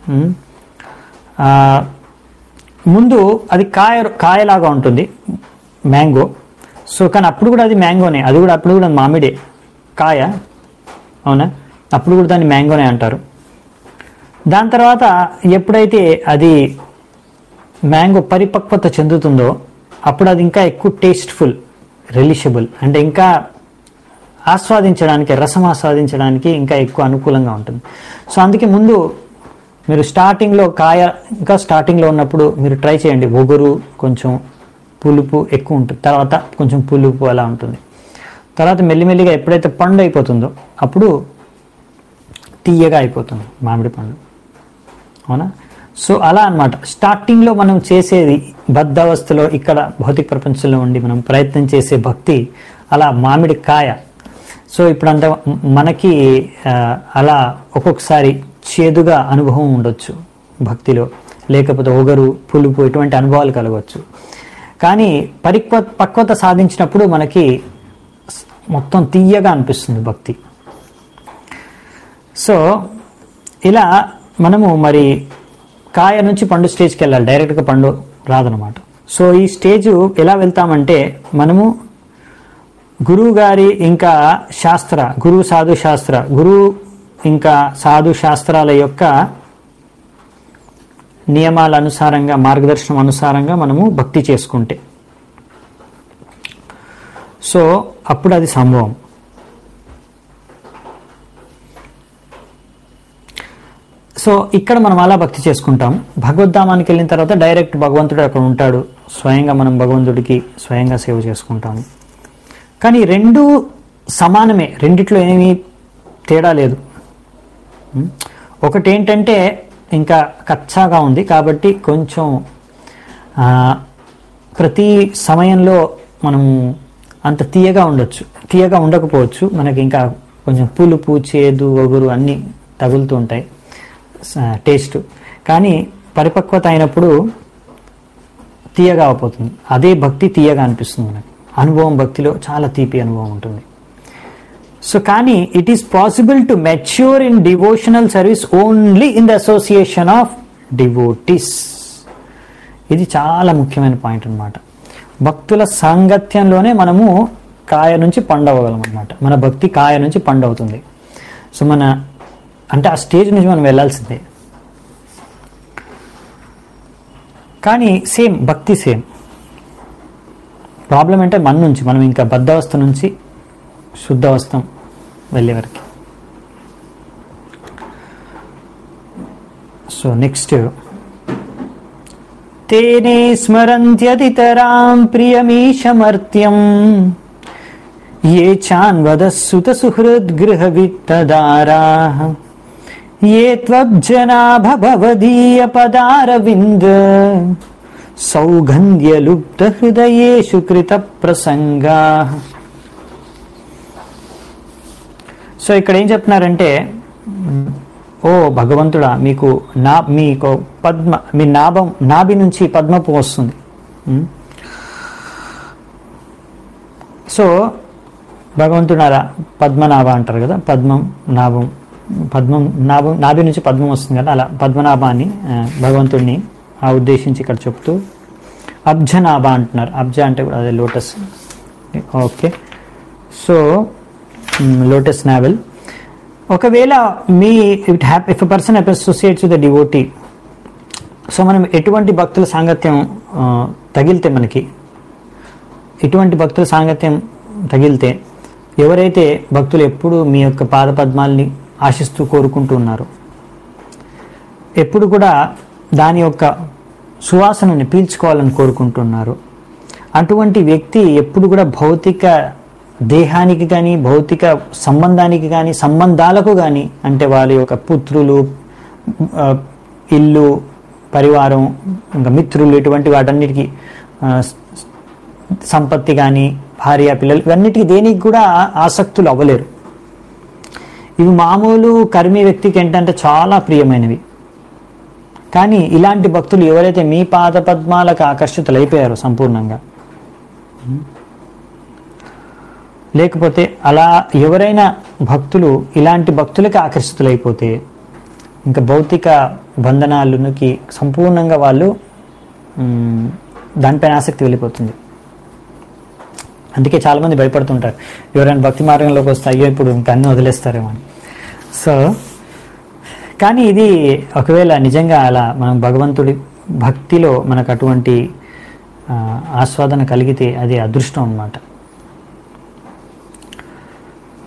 ముందు అది కాయలాగా ఉంటుంది మ్యాంగో. సో కానీ అప్పుడు కూడా అది మ్యాంగోనే, అది కూడా అప్పుడు కూడా మామిడే కాయ, అవునా, అప్పుడు కూడా దాన్ని మ్యాంగోనే అంటారు. దాని తర్వాత ఎప్పుడైతే అది మ్యాంగో పరిపక్వత చెందుతుందో అప్పుడు అది ఇంకా ఎక్కువ టేస్ట్ఫుల్, రిలీషబుల్, అంటే ఇంకా ఆస్వాదించడానికి, రసం ఆస్వాదించడానికి ఇంకా ఎక్కువ అనుకూలంగా ఉంటుంది. సో అందుకే ముందు మీరు స్టార్టింగ్లో ఇంకా స్టార్టింగ్లో ఉన్నప్పుడు మీరు ట్రై చేయండి. ఒగరు, కొంచెం పులుపు ఎక్కువ ఉంటుంది, తర్వాత కొంచెం పులుపు అలా ఉంటుంది. తర్వాత మెల్లిమెల్లిగా ఎప్పుడైతే పండు అయిపోతుందో అప్పుడు తీయగా అయిపోతుంది మామిడి పండు. అవునా? సో అలా అన్నమాట. స్టార్టింగ్లో మనం చేసేది బద్ధావస్థలో ఇక్కడ భౌతిక ప్రపంచంలో ఉండి మనం ప్రయత్నం చేసే భక్తి అలా మామిడి కాయ. సో ఇప్పుడంతా మనకి అలా ఒక్కొక్కసారి చేదుగా అనుభవం ఉండొచ్చు భక్తిలో, లేకపోతే ఒగరు, పులుపు ఇటువంటి అనుభవాలు కలగవచ్చు. కానీ పక్వత సాధించినప్పుడు మనకి మొత్తం తీయగా అనిపిస్తుంది భక్తి. సో ఇలా మనము మరి కాయ నుంచి పండు స్టేజ్కి వెళ్ళాలి, డైరెక్ట్గా పండు రాదనమాట. సో ఈ స్టేజ్ ఎలా వెళ్తామంటే మనము గురువు గారి ఇంకా గురువు ఇంకా సాధు శాస్త్రాల యొక్క నియమాల అనుసారంగా, మార్గదర్శనం అనుసారంగా మనము భక్తి చేసుకుంటే సో అప్పుడు అది సంభవం. సో ఇక్కడ మనం అలా భక్తి చేసుకుంటాం. భగవద్ధామానికి వెళ్ళిన తర్వాత డైరెక్ట్ భగవంతుడు అక్కడ ఉంటాడు, స్వయంగా మనం భగవంతుడికి స్వయంగా సేవ చేసుకుంటాము. కానీ రెండు సమానమే, రెండిట్లో ఏమీ తేడా లేదు. ఒకటి ఏంటంటే ఇంకా కచ్చాగా ఉంది కాబట్టి కొంచెం ప్రతి సమయంలో మనము అంత తీయగా ఉండొచ్చు, తీయగా ఉండకపోవచ్చు. మనకి ఇంకా కొంచెం పులుపు, చేదు, ఒగురు అన్నీ తగులుతూ ఉంటాయి టేస్ట్. కానీ పరిపక్వత అయినప్పుడు తీయగా అయిపోతుంది. అదే భక్తి తీయగా అనిపిస్తుంది మనకి. అనుభవం భక్తిలో చాలా తీపి అనుభవం ఉంటుంది. సో కానీ it is possible to mature in devotional service only in the association of devotees. ఇది చాలా ముఖ్యమైన పాయింట్ అన్నమాట. భక్తుల సాంగత్యంలోనే మనము కాయ నుంచి పండవగలం అన్నమాట. మన భక్తి కాయ నుంచి పండవుతుంది. సో అంటే ఆ స్టేజ్ నుంచి మనం వెళ్ళాల్సిందే. కానీ సేమ్ భక్తి సేమ్. ప్రాబ్లం అంటే మన నుంచి మనం ఇంకా బద్ధావస్థ నుంచి శుద్ధావస్థ వెళ్ళే వరకు. సో నెక్స్ట్, తేనే స్మరంత్యతితరాం ప్రియమీశమర్త్యం ఏ చాన్వదస్సుత సుహృద్గృహ విత్తదారాః ఏ త్వబ్జనాభ భవదీయ పదారవింద సౌగంధ్యలుప్త హృదయేషు కృత ప్రసంగాః. సో ఇక్కడ ఏం చెప్తున్నారంటే, ఓ భగవంతుడా, మీకు మీ నాభి నుంచి పద్మపు వస్తుంది. సో భగవంతుడారా, పద్మనాభ అంటారు కదా, పద్మం నాభి నుంచి పద్మం వస్తుంది కదా, అలా పద్మనాభాన్ని భగవంతుడిని ఉద్దేశించి ఇక్కడ చెప్తూ అబ్జనాభ అంటున్నారు. అబ్జ అంటే కూడా అదే lotus. Okay, so lotus navel. ఒకవేళ if a person associates with the devotee, so మనం ఎటువంటి భక్తుల సాంగత్యం తగిలితే, మనకి ఎటువంటి భక్తుల సాంగత్యం తగిలితే, ఎవరైతే భక్తులు ఎప్పుడు మీ యొక్క పాద పద్మాల్ని ఆశిస్తూ కోరుకుంటూ ఉన్నారు, ఎప్పుడు కూడా దాని యొక్క సువాసనని పీల్చుకోవాలని కోరుకుంటున్నారు, అటువంటి వ్యక్తి ఎప్పుడు కూడా భౌతిక దేహానికి కానీ, భౌతిక సంబంధానికి కానీ, సంబంధాలకు కానీ, అంటే వాళ్ళ యొక్క పుత్రులు, ఇల్లు, పరివారం, ఇంకా మిత్రులు, ఇటువంటి వాటన్నిటికీ, సంపత్తి కానీ, భార్య, పిల్లలు, ఇవన్నిటికీ దేనికి కూడా ఆసక్తులు అవ్వలేరు. ఇవి మామూలు కర్మీ వ్యక్తికి ఏంటంటే చాలా ప్రియమైనవి. కానీ ఇలాంటి భక్తులు ఎవరైతే మీ పాద పద్మాలకు ఆకర్షితులు అయిపోయారో సంపూర్ణంగా, లేకపోతే అలా ఎవరైనా భక్తులు ఇలాంటి భక్తులకి ఆకర్షితులైపోతే ఇంకా భౌతిక బంధనాలకి సంపూర్ణంగా వాళ్ళు దానిపైన ఆసక్తి వెళ్ళిపోతుంది. అందుకే చాలామంది భయపడుతుంటారు, ఎవరైనా భక్తి మార్గంలోకి వస్తే అయ్యో ఇప్పుడు ఇంకా అన్నీ వదిలేస్తారేమో అని. సో కానీ ఇది ఒకవేళ నిజంగా అలా మనం భగవంతుడి భక్తిలో మనకు అటువంటి ఆస్వాదన కలిగితే అది అదృష్టం అన్నమాట.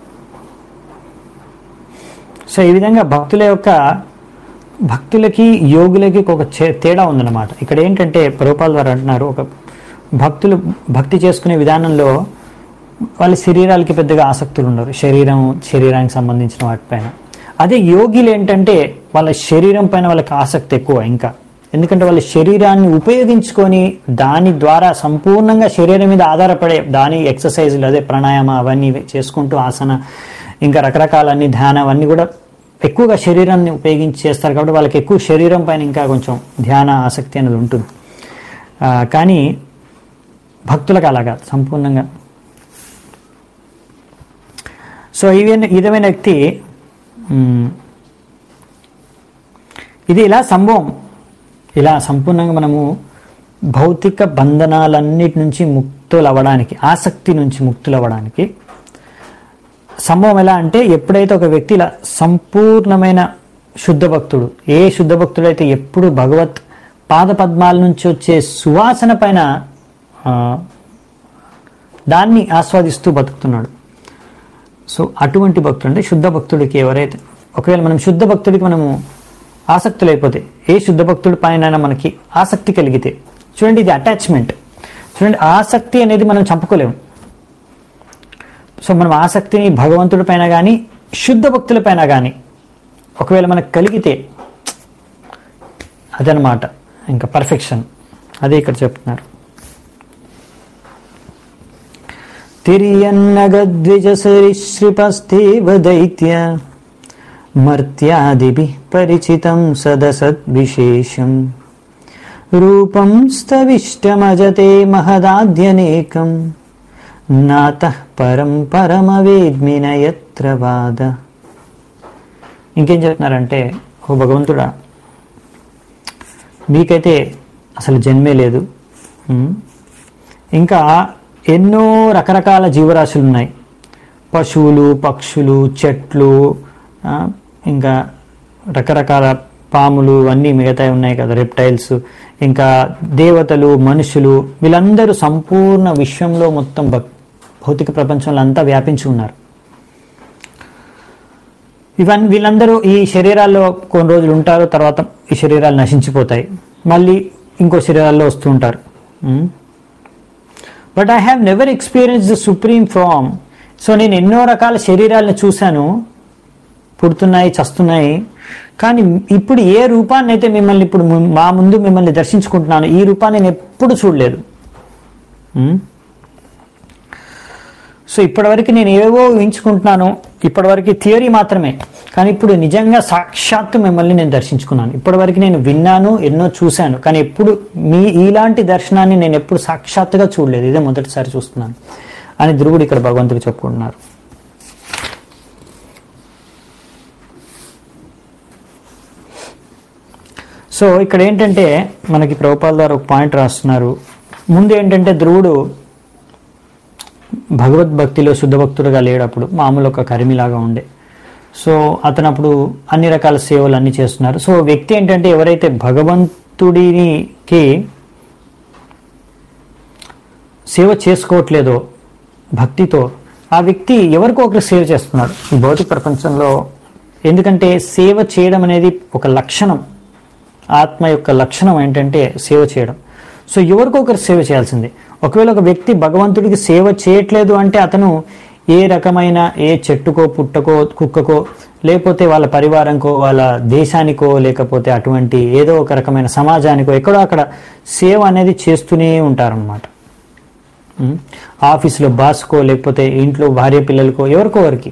సో ఈ విధంగా భక్తులకి యోగులకి ఒక తేడా ఉందన్నమాట. ఇక్కడ ఏంటంటే ప్రభుపాల్ వారు అంటున్నారు, ఒక భక్తులు భక్తి చేసుకునే విధానంలో వాళ్ళ శరీరాలకి పెద్దగా ఆసక్తులు ఉండరు, శరీరానికి సంబంధించిన వాటిపైన. అదే యోగిలు ఏంటంటే వాళ్ళ శరీరం పైన వాళ్ళకి ఆసక్తి ఎక్కువ ఇంకా. ఎందుకంటే వాళ్ళ శరీరాన్ని ఉపయోగించుకొని దాని ద్వారా సంపూర్ణంగా శరీరం మీద ఆధారపడే దాని ఎక్సర్సైజులు, అదే ప్రాణాయామ అవన్నీ చేసుకుంటూ ఆసన ఇంకా రకరకాలన్నీ ధ్యానం అవన్నీ కూడా ఎక్కువగా శరీరాన్ని ఉపయోగించి చేస్తారు. కాబట్టి వాళ్ళకి ఎక్కువ శరీరం పైన ఇంకా కొంచెం ధ్యాన ఆసక్తి అనేది ఉంటుంది. కానీ భక్తులకు అలాగా సంపూర్ణంగా. సో ఈ విధమైన వ్యక్తి ఇది ఇలా సంభవం, ఇలా సంపూర్ణంగా మనము భౌతిక బంధనాలన్నిటి నుంచి ముక్తులవ్వడానికి, ఆసక్తి నుంచి ముక్తులవ్వడానికి సంభవం ఎలా అంటే, ఎప్పుడైతే ఒక వ్యక్తి ఇలా సంపూర్ణమైన శుద్ధ భక్తుడు, ఏ శుద్ధ భక్తుడైతే ఎప్పుడు భగవత్ పాద పద్మాల నుంచి వచ్చే సువాసన పైన దాన్ని ఆస్వాదిస్తూ బతుకుతున్నాడు. సో అటువంటి భక్తుడు అంటే శుద్ధ భక్తుడికి ఎవరైతే, ఒకవేళ మనం శుద్ధ భక్తుడికి మనము ఆసక్తులైపోతే, ఏ శుద్ధ భక్తుడి పైన మనకి ఆసక్తి కలిగితే, చూడండి ఇది అటాచ్మెంట్. చూడండి ఆసక్తి అనేది మనం చంపుకోలేము. సో మనం ఆసక్తిని భగవంతుడి పైన కానీ శుద్ధ భక్తుల పైన కానీ ఒకవేళ మనకు కలిగితే అదనమాట ఇంకా పర్ఫెక్షన్. అదే ఇక్కడ చెప్తున్నారు. తిరియన్నగద్విజ సరిశ్రిపస్థేవ దైత్య మర్త్యాదిభి పరిచితం సదసద్విశేషం రూపం స్తవిష్టమజతే మహదాద్యనేకం నాతః పరం పరమవేద్మి నయత్ర వాద. ఇంకేం చెప్తున్నారంటే, ఓ భగవంతుడా, మీకైతే అసలు జన్మే లేదు, ఇంకా ఎన్నో రకరకాల జీవరాశులు ఉన్నాయి, పశువులు, పక్షులు, చెట్లు, ఇంకా రకరకాల పాములు అన్నీ మిగతా ఉన్నాయి కదా, రెప్టైల్స్, ఇంకా దేవతలు, మనుషులు, వీళ్ళందరూ సంపూర్ణ విశ్వంలో మొత్తం భౌతిక ప్రపంచంలో అంతా వ్యాపించి ఉన్నారు. వీళ్ళందరూ ఈ శరీరాల్లో కొన్ని రోజులు ఉంటారు, తర్వాత ఈ శరీరాలు నశించిపోతాయి, మళ్ళీ ఇంకో శరీరాల్లో వస్తూ ఉంటారు. But I have never experience the supreme form. So నేను ఎన్నో రకాల శరీరాలను చూశాను, పుడుతున్నాయి, చస్తున్నాయి, కానీ ఇప్పుడు ఏ రూపాన్ని అయితే మిమ్మల్ని ఇప్పుడు మా ముందు మిమ్మల్ని దర్శించుకుంటున్నాను, ఈ రూపాన్ని నేను ఎప్పుడు చూడలేదు. సో ఇప్పటివరకు నేను ఏవేవో ఊహించుకుంటున్నాను, ఇప్పటివరకు థియరీ మాత్రమే, కానీ ఇప్పుడు నిజంగా సాక్షాత్తు మిమ్మల్ని నేను దర్శించుకున్నాను. ఇప్పటివరకు నేను విన్నాను, ఎన్నో చూశాను, కానీ ఎప్పుడు ఇలాంటి దర్శనాన్ని నేను ఎప్పుడు సాక్షాత్తుగా చూడలేదు, ఇదే మొదటిసారి చూస్తున్నాను అని ధ్రువుడు ఇక్కడ భగవంతుడు చెప్పుకుంటున్నారు. సో ఇక్కడ ఏంటంటే మనకి ప్రభుపాల్ ద్వారా ఒక పాయింట్ రాస్తున్నారు. ముందు ఏంటంటే ధ్రువుడు భగవద్భక్తిలో శుద్ధ భక్తుడుగా లేడప్పుడు మామూలు ఒక కరిమిలాగా ఉండే. సో అతను అప్పుడు అన్ని రకాల సేవలు అన్ని చేస్తున్నారు. సో వ్యక్తి ఏంటంటే ఎవరైతే భగవంతుడికి సేవ చేసుకోవట్లేదో భక్తితో, ఆ వ్యక్తి ఎవరికో ఒకరు సేవ చేస్తున్నాడు ఈ భౌతిక ప్రపంచంలో. ఎందుకంటే సేవ చేయడం అనేది ఒక లక్షణం, ఆత్మ యొక్క లక్షణం ఏంటంటే సేవ చేయడం. సో ఎవరికొకరు సేవ చేయాల్సిందే. ఒకవేళ ఒక వ్యక్తి భగవంతుడికి సేవ చేయట్లేదు అంటే అతను ఏ రకమైన ఏ చెట్టుకో, పుట్టకో, కుక్కకో, లేకపోతే వాళ్ళ పరివారంకో, వాళ్ళ దేశానికో, లేకపోతే అటువంటి ఏదో ఒక రకమైన సమాజానికో ఎక్కడో అక్కడ సేవ అనేది చేస్తూనే ఉంటారన్నమాట. ఆఫీసులో బాస్కో, లేకపోతే ఇంట్లో భార్య పిల్లలకో, ఎవరికో వారికి.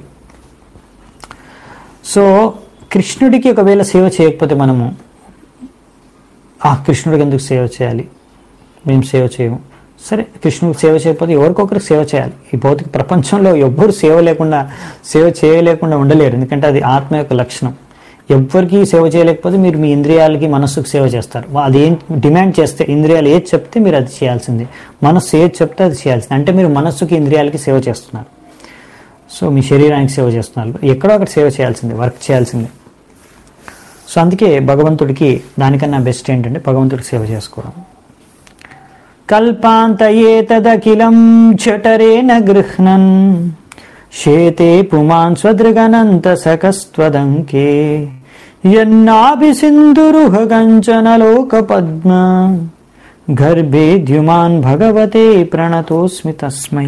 సో కృష్ణుడికి ఒకవేళ సేవ చేయకపోతే మనము కృష్ణుడికి ఎందుకు సేవ చేయాలి, మేము సేవ చేయము, సరే కృష్ణుడికి సేవ చేయకపోతే ఎవరికొకరికి సేవ చేయాలి. ఈ భౌతిక ప్రపంచంలో ఎవ్వరు సేవ చేయలేకుండా ఉండలేరు, ఎందుకంటే అది ఆత్మ యొక్క లక్షణం. ఎవ్వరికి సేవ చేయలేకపోతే మీరు మీ ఇంద్రియాలకి, మనస్సుకు సేవ చేస్తారు. అది ఏం డిమాండ్ చేస్తే, ఇంద్రియాలు ఏది చెప్తే మీరు అది చేయాల్సిందే, మనస్సు ఏది చెప్తే అది చేయాల్సిందే. అంటే మీరు మనస్సుకి, ఇంద్రియాలకి సేవ చేస్తున్నారు. సో మీ శరీరానికి సేవ చేస్తున్నారు, ఎక్కడో ఒకటి సేవ చేయాల్సిందే, వర్క్ చేయాల్సిందే. సో అందుకే భగవంతుడికి దానికన్నా బెస్ట్ ఏంటంటే భగవంతుడికి సేవ చేసుకోవడం. కల్పాంతయే తదఖిలం చటరేణ గృహ్ణన్ శేతే పుమాన్ స్వదృగనంత సకస్త్వదంకే యన్నాభి సింధురుహ కంచనలోక పద్మ గర్భే ద్యుమాన్ భగవతే ప్రణతోస్మి తస్మై.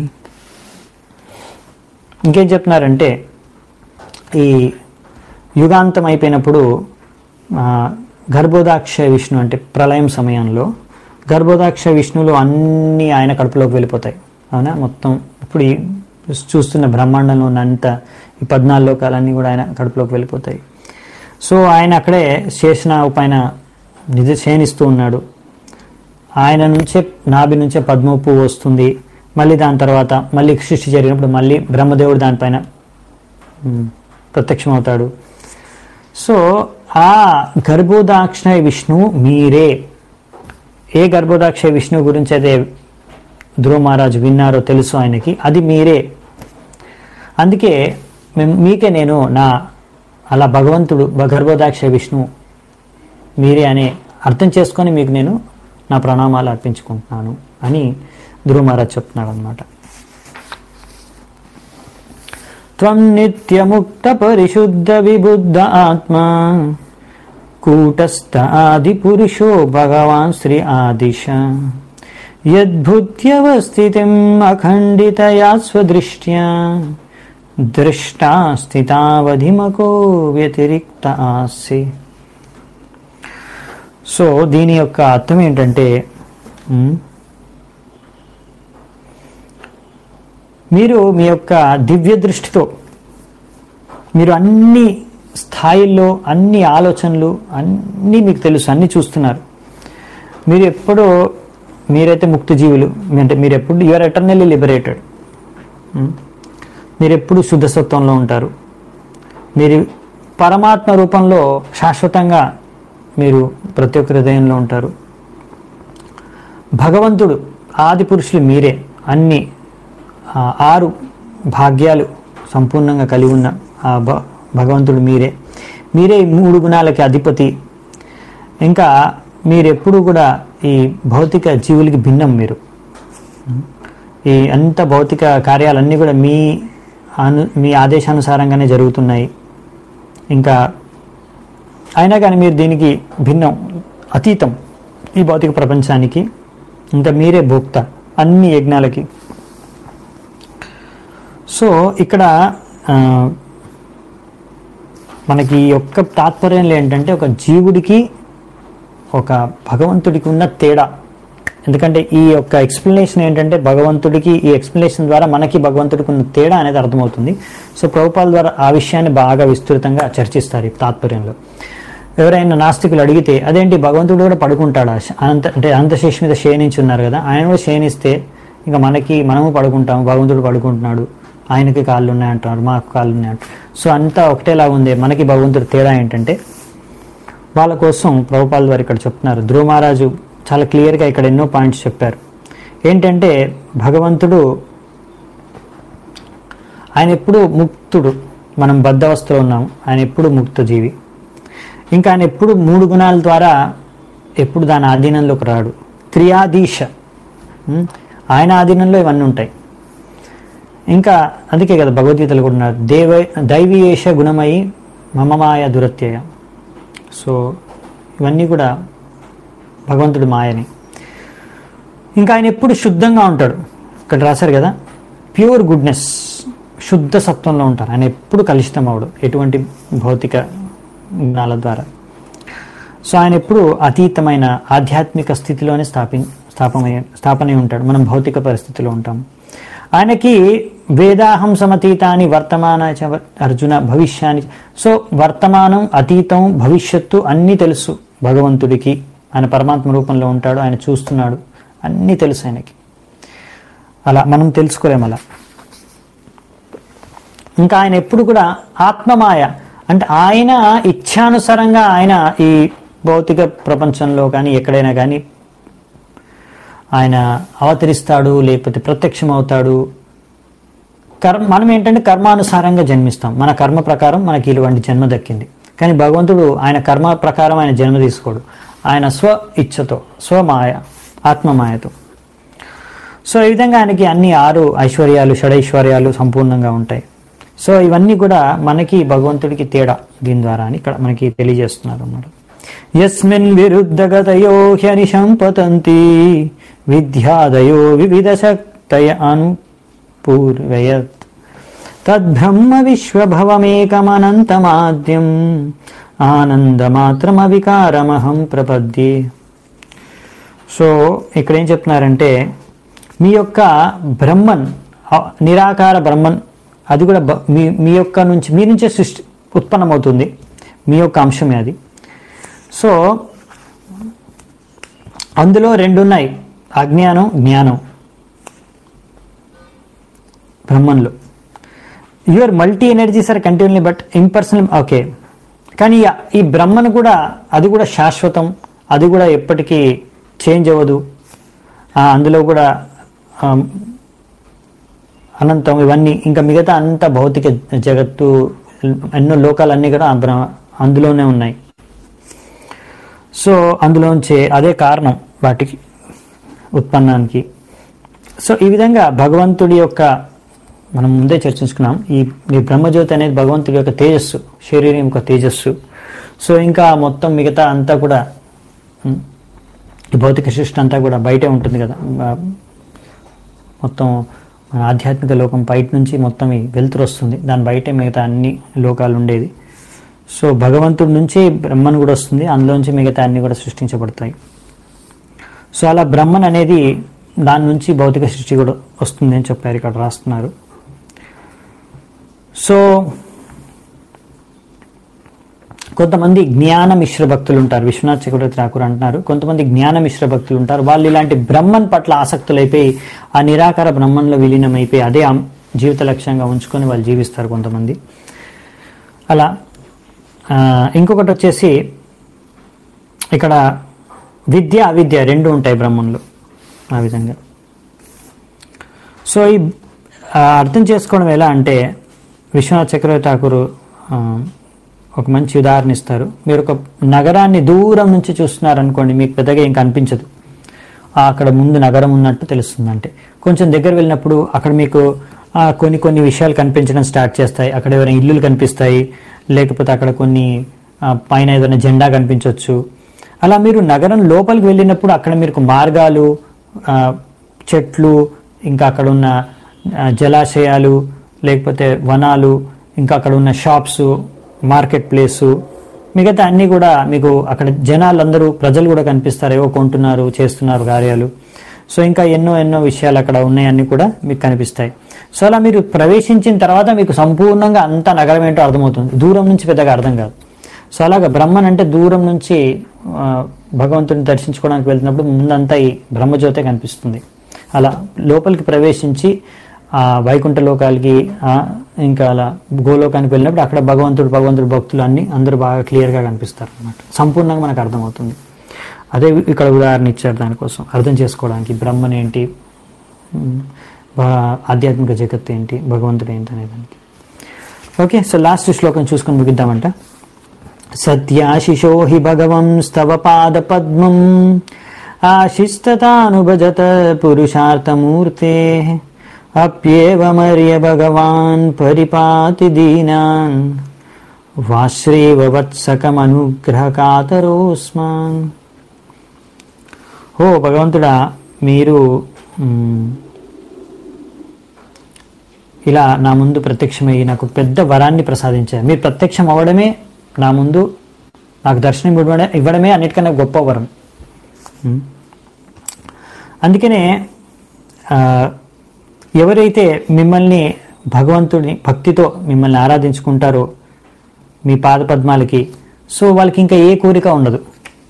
ఇంకేం చెప్తున్నారంటే ఈ యుగాంతం అయిపోయినప్పుడు గర్భోదాక్ష విష్ణు అంటే ప్రళయం సమయంలో గర్భోదాక్ష విష్ణువులు అన్నీ ఆయన కడుపులోకి వెళ్ళిపోతాయి. అవునా? మొత్తం ఇప్పుడు చూస్తున్న బ్రహ్మాండంలో ఉన్నంత ఈ 14 లోకాలన్నీ కూడా ఆయన కడుపులోకి వెళ్ళిపోతాయి. సో ఆయన అక్కడే శేషనాగు పైన శయనిస్తూ ఉన్నాడు. ఆయన నుంచే నాభి నుంచే పద్మ పువ్వు వస్తుంది. మళ్ళీ దాని తర్వాత మళ్ళీ సృష్టి జరిగినప్పుడు మళ్ళీ బ్రహ్మదేవుడు దానిపైన ప్రత్యక్షమవుతాడు. సో ఆ గర్భోదాక్ష విష్ణువు మీరే. ఏ గర్భోదాక్ష విష్ణువు గురించి అయితే ధ్రువ మహారాజు విన్నారో తెలుసు ఆయనకి, అది మీరే. అందుకే మీకే నేను నా అలా భగవంతుడు గర్భోదాక్ష విష్ణువు మీరే అని అర్థం చేసుకొని మీకు నేను నా ప్రణామాలు అర్పించుకుంటున్నాను అని ధ్రువ మహారాజు చెప్తున్నాడు అన్నమాట. త్వం నిత్యముక్త పరిశుద్ధ విబుద్ధ ఆత్మా కూటస్థ ఆది పురుషో భగవాన్ శ్రీ ఆదిశ యద్భుత్యవస్థితిం అఖండితయా స్వదృష్ట్యా దృష్టా స్థితావధిమకో వ్యతిరిక్త ఆసి. సో దీని యొక్క అర్థం ఏంటంటే మీరు మీ యొక్క దివ్య దృష్టితో మీరు అన్ని స్థాయిల్లో అన్ని ఆలోచనలు అన్నీ మీకు తెలుసు, అన్నీ చూస్తున్నారు. మీరు ఎప్పుడూ మీరైతే ముక్త జీవులు అంటే మీరు ఎప్పుడు యూఆర్ ఎటర్నల్లీ లిబరేటెడ్. మీరు ఎప్పుడు శుద్ధసత్వంలో ఉంటారు. మీరు పరమాత్మ రూపంలో శాశ్వతంగా మీరు ప్రతి ఒక్క హృదయంలో ఉంటారు. భగవంతుడు ఆది పురుషులు మీరే. అన్ని 6 భాగ్యాలు సంపూర్ణంగా కలిగి ఉన్న ఆ భగవంతుడు మీరే. మీరే 3 గుణాలకి అధిపతి. ఇంకా మీరెప్పుడు కూడా ఈ భౌతిక జీవులకి భిన్నం. మీరు ఈ అంత భౌతిక కార్యాలన్నీ కూడా మీ ఆదేశానుసారంగానే జరుగుతున్నాయి. ఇంకా అయినా కానీ మీరు దీనికి భిన్నం, అతీతం ఈ భౌతిక ప్రపంచానికి. ఇంకా మీరే భోక్త అన్ని యజ్ఞాలకి. సో ఇక్కడ మనకి యొక్క తాత్పర్యం ఏంటంటే ఒక జీవుడికి ఒక భగవంతుడికి ఉన్న తేడా. ఎందుకంటే ఈ యొక్క ఎక్స్ప్లెనేషన్ ఏంటంటే భగవంతుడికి ఈ ఎక్స్ప్లెనేషన్ ద్వారా మనకి భగవంతుడికి ఉన్న తేడా అనేది అర్థమవుతుంది. సో ప్రభుపాల ద్వారా ఆ విషయాన్ని బాగా విస్తృతంగా చర్చిస్తారు ఈ తాత్పర్యంలో. ఎవరైనా నాస్తికులు అడిగితే అదేంటి భగవంతుడు కూడా పడుకుంటాడా అంటే అనంతశేషి మీద శయనించి ఉన్నారు కదా, ఆయన కూడా శయనిస్తే ఇంకా మనము పడుకుంటాము, భగవంతుడు పడుకుంటున్నాడు, ఆయనకి కాళ్ళు ఉన్నాయంటున్నారు, మాకు కాళ్ళు ఉన్నాయంటారు. సో అంతా ఒకటేలా ఉంది. మనకి భగవంతుడు తేడా ఏంటంటే వాళ్ళ కోసం ప్రభుపాల ద్వారా ఇక్కడ చెప్తున్నారు. ధ్రువ మహారాజు చాలా క్లియర్గా ఇక్కడ ఎన్నో పాయింట్స్ చెప్పారు. ఏంటంటే భగవంతుడు ఆయన ఎప్పుడు ముక్తుడు, మనం బద్ధవస్థలో ఉన్నాం, ఆయన ఎప్పుడు ముక్త జీవి. ఇంకా ఆయన ఎప్పుడు 3 గుణాల ద్వారా ఎప్పుడు దాని ఆధీనంలోకి రాడు. త్రియాధీశ, ఆయన ఆధీనంలో ఇవన్నీ ఉంటాయి. ఇంకా అందుకే కదా భగవద్గీతలు కూడా ఉన్నారు, దైవీయేష గుణమయి మమమాయ దురత్యయ. సో ఇవన్నీ కూడా భగవంతుడి మాయని. ఇంకా ఆయన ఎప్పుడు శుద్ధంగా ఉంటాడు. ఇక్కడ రాశారు కదా, ప్యూర్ గుడ్నెస్, శుద్ధ సత్వంలో ఉంటారు. ఆయన ఎప్పుడు కలుషితం అవడు ఎటువంటి భౌతిక గుణాల ద్వారా. సో ఆయన ఎప్పుడు అతీతమైన ఆధ్యాత్మిక స్థితిలోనే స్థాపనై ఉంటాడు. మనం భౌతిక పరిస్థితిలో ఉంటాం. ఆయనకి వేదాహం సమతీతాని వర్తమాన అర్జున భవిష్యాన్ని. సో వర్తమానం, అతీతం, భవిష్యత్తు అన్నీ తెలుసు భగవంతుడికి. ఆయన పరమాత్మ రూపంలో ఉంటాడు, ఆయన చూస్తున్నాడు, అన్నీ తెలుసు ఆయనకి. అలా మనం తెలుసుకోలేము అలా. ఇంకా ఆయన ఎప్పుడు కూడా ఆత్మమాయ, అంటే ఆయన ఇచ్ఛానుసారంగా ఆయన ఈ భౌతిక ప్రపంచంలో కానీ ఎక్కడైనా కానీ ఆయన అవతరిస్తాడు, లేకపోతే ప్రత్యక్షం అవుతాడు. మనం ఏంటంటే కర్మానుసారంగా జన్మిస్తాం. మన కర్మ ప్రకారం మనకి ఇలాంటి జన్మ దక్కింది. కానీ భగవంతుడు ఆయన కర్మ ప్రకారం ఆయన జన్మ తీసుకోడు. ఆయన స్వ ఇచ్ఛతో, స్వమాయ, ఆత్మమాయతో. సో ఈ విధంగా ఆయనకి అన్ని 6 ఐశ్వర్యాలు, షడైశ్వర్యాలు సంపూర్ణంగా ఉంటాయి. సో ఇవన్నీ కూడా మనకి భగవంతుడికి తేడా దీని ద్వారా అని ఇక్కడ మనకి తెలియజేస్తున్నారు అన్నమాట. యస్మిన్ విరుద్ధగతయో హ్యనిశం పతంతి విద్యాదయో వివిధ శక్తయ అనుపూర్వయత్ తద్బ్రహ్మ విశ్వభవమేకమనంతమాద్యం ఆనందమాత్రమవికారమహం ప్రపద్యే. సో ఇక్కడ ఏం చెప్తున్నారంటే మీ యొక్క బ్రహ్మన్, నిరాకార బ్రహ్మన్, అది కూడా మీ యొక్క నుంచి, మీ నుంచే సృష్టి ఉత్పన్నమవుతుంది, మీ యొక్క అంశమే అది. సో అందులో 2 ఉన్నాయి, అజ్ఞానం, జ్ఞానం బ్రహ్మన్లో. Your multi energies are continuously but impersonal. Okay, కానీ ఈ బ్రహ్మన్ కూడా, అది కూడా శాశ్వతం, అది కూడా ఎప్పటికీ చేంజ్ అవ్వదు, అందులో కూడా అనంతం. ఇవన్నీ ఇంకా మిగతా అంత భౌతిక జగత్తు, ఎన్నో లోకాలన్నీ కూడా అందులోనే ఉన్నాయి. సో అందులోంచే అదే కారణం వాటికి ఉత్పన్నానికి. సో ఈ విధంగా భగవంతుడి యొక్క, మనం ముందే చర్చించుకున్నాం, ఈ బ్రహ్మజ్యోతి అనేది భగవంతుడి యొక్క తేజస్సు, శరీరం యొక్క తేజస్సు. సో ఇంకా మొత్తం మిగతా అంతా కూడా, ఈ భౌతిక సృష్టి అంతా కూడా బయటే ఉంటుంది కదా, మొత్తం మన ఆధ్యాత్మిక లోకం బయట నుంచి మొత్తం వెలుతురు వస్తుంది, దాని బయటే మిగతా అన్ని లోకాలు ఉండేది. సో భగవంతుడి నుంచి బ్రహ్మన్ కూడా వస్తుంది, అందులోంచి మిగతా అన్ని కూడా సృష్టించబడతాయి. సో అలా బ్రహ్మన్ అనేది, దాని నుంచి భౌతిక సృష్టి కూడా వస్తుంది అని చెప్పారు, ఇక్కడ రాస్తున్నారు. సో కొంతమంది జ్ఞాన మిశ్ర భక్తులు ఉంటారు, విశ్వనాథ్ చక్రవర్తి ఠాకూర్ అంటున్నారు, కొంతమంది జ్ఞాన మిశ్ర భక్తులు ఉంటారు. వాళ్ళు ఇలాంటి బ్రహ్మన్ పట్ల ఆసక్తులైపోయి ఆ నిరాకార బ్రహ్మన్లో విలీనమైపోయి అదే జీవిత లక్ష్యంగా ఉంచుకొని వాళ్ళు జీవిస్తారు కొంతమంది. అలా ఇంకొకటి వచ్చేసి ఇక్కడ విద్య, అవిద్య 2 ఉంటాయి బ్రహ్మంలో, ఆ విధంగా. సో ఈ అర్థం చేసుకోవడం ఎలా అంటే, విశ్వనాథ్ చక్రవర్తి ఠాకూర్ ఒక మంచి ఉదాహరణ ఇస్తారు. మీరు ఒక నగరాన్ని దూరం నుంచి చూస్తున్నారనుకోండి, మీకు పెద్దగా ఏం కనిపించదు, అక్కడ ముందు నగరం ఉన్నట్టు తెలుస్తుంది. అంటే కొంచెం దగ్గర వెళ్ళినప్పుడు అక్కడ మీకు కొన్ని విషయాలు కనిపించడం స్టార్ట్ చేస్తాయి. అక్కడ ఎవరైనా ఇల్లులు కనిపిస్తాయి, లేకపోతే అక్కడ కొన్ని పైన ఏదైనా జెండా కనిపించవచ్చు. అలా మీరు నగరం లోపలికి వెళ్ళినప్పుడు అక్కడ మీకు మార్గాలు, చెట్లు, ఇంకా అక్కడ ఉన్న జలాశయాలు, లేకపోతే వనాలు, ఇంకా అక్కడ ఉన్న షాప్స్, మార్కెట్ ప్లేసు, మిగతా అన్నీ కూడా మీకు అక్కడ జనాలందరూ, ప్రజలు కూడా కనిపిస్తారు, ఏవో కొంటున్నారు, చేస్తున్నారు కార్యాలు. సో ఇంకా ఎన్నో విషయాలు అక్కడ ఉన్నాయన్నీ కూడా మీకు కనిపిస్తాయి. సో అలా మీరు ప్రవేశించిన తర్వాత మీకు సంపూర్ణంగా అంత నగరం ఏంటో అర్థమవుతుంది, దూరం నుంచి పెద్దగా అర్థం కాదు. సో అలాగా బ్రహ్మన్ అంటే దూరం నుంచి భగవంతుడిని దర్శించుకోవడానికి వెళ్తున్నప్పుడు ముందంతా ఈ బ్రహ్మజ్యోతే కనిపిస్తుంది. అలా లోపలికి ప్రవేశించి వైకుంఠ లోకాలకి, ఇంకా అలా గోలోకానికి వెళ్ళినప్పుడు అక్కడ భగవంతుడు భక్తులు అన్ని అందరూ బాగా క్లియర్గా కనిపిస్తారు అన్నమాట, సంపూర్ణంగా మనకు అర్థమవుతుంది. అదే ఇక్కడ ఉదాహరణ ఇచ్చారు దానికోసం అర్థం చేసుకోవడానికి, బ్రహ్మన్ ఏంటి, ఆధ్యాత్మిక జగత్ ఏంటి, భగవంతుడు ఏంటి అనేదానికి. ఓకే, సో లాస్ట్ శ్లోకం చూసుకొని ముగిద్దామంట. సత్యాశిషో హి భగవంస్తవ పాద పద్మం ఆశిస్తతానుభజత పురుషార్థమూర్తే అప్యేవమర్య భగవాన్ పరిపాతి దీనాన్ వాశ్రేవ వత్సకమనుగ్రహకాతరోస్మాన్. ఓ భగవంతుడా, మీరు ఇలా నా ముందు ప్రత్యక్షమై నాకు పెద్ద వరాన్ని ప్రసాదించారు. మీరు ప్రత్యక్షం అవ్వడమే, నా ముందు నాకు దర్శనం ఇవ్వడమే అన్నిటికన్నా గొప్ప వరం. అందుకనే ఎవరైతే మిమ్మల్ని భగవంతుడిని భక్తితో మిమ్మల్ని ఆరాధించుకుంటారో మీ పాదపద్మాలకి, సో వాళ్ళకి ఇంకా ఏ కోరిక ఉండదు.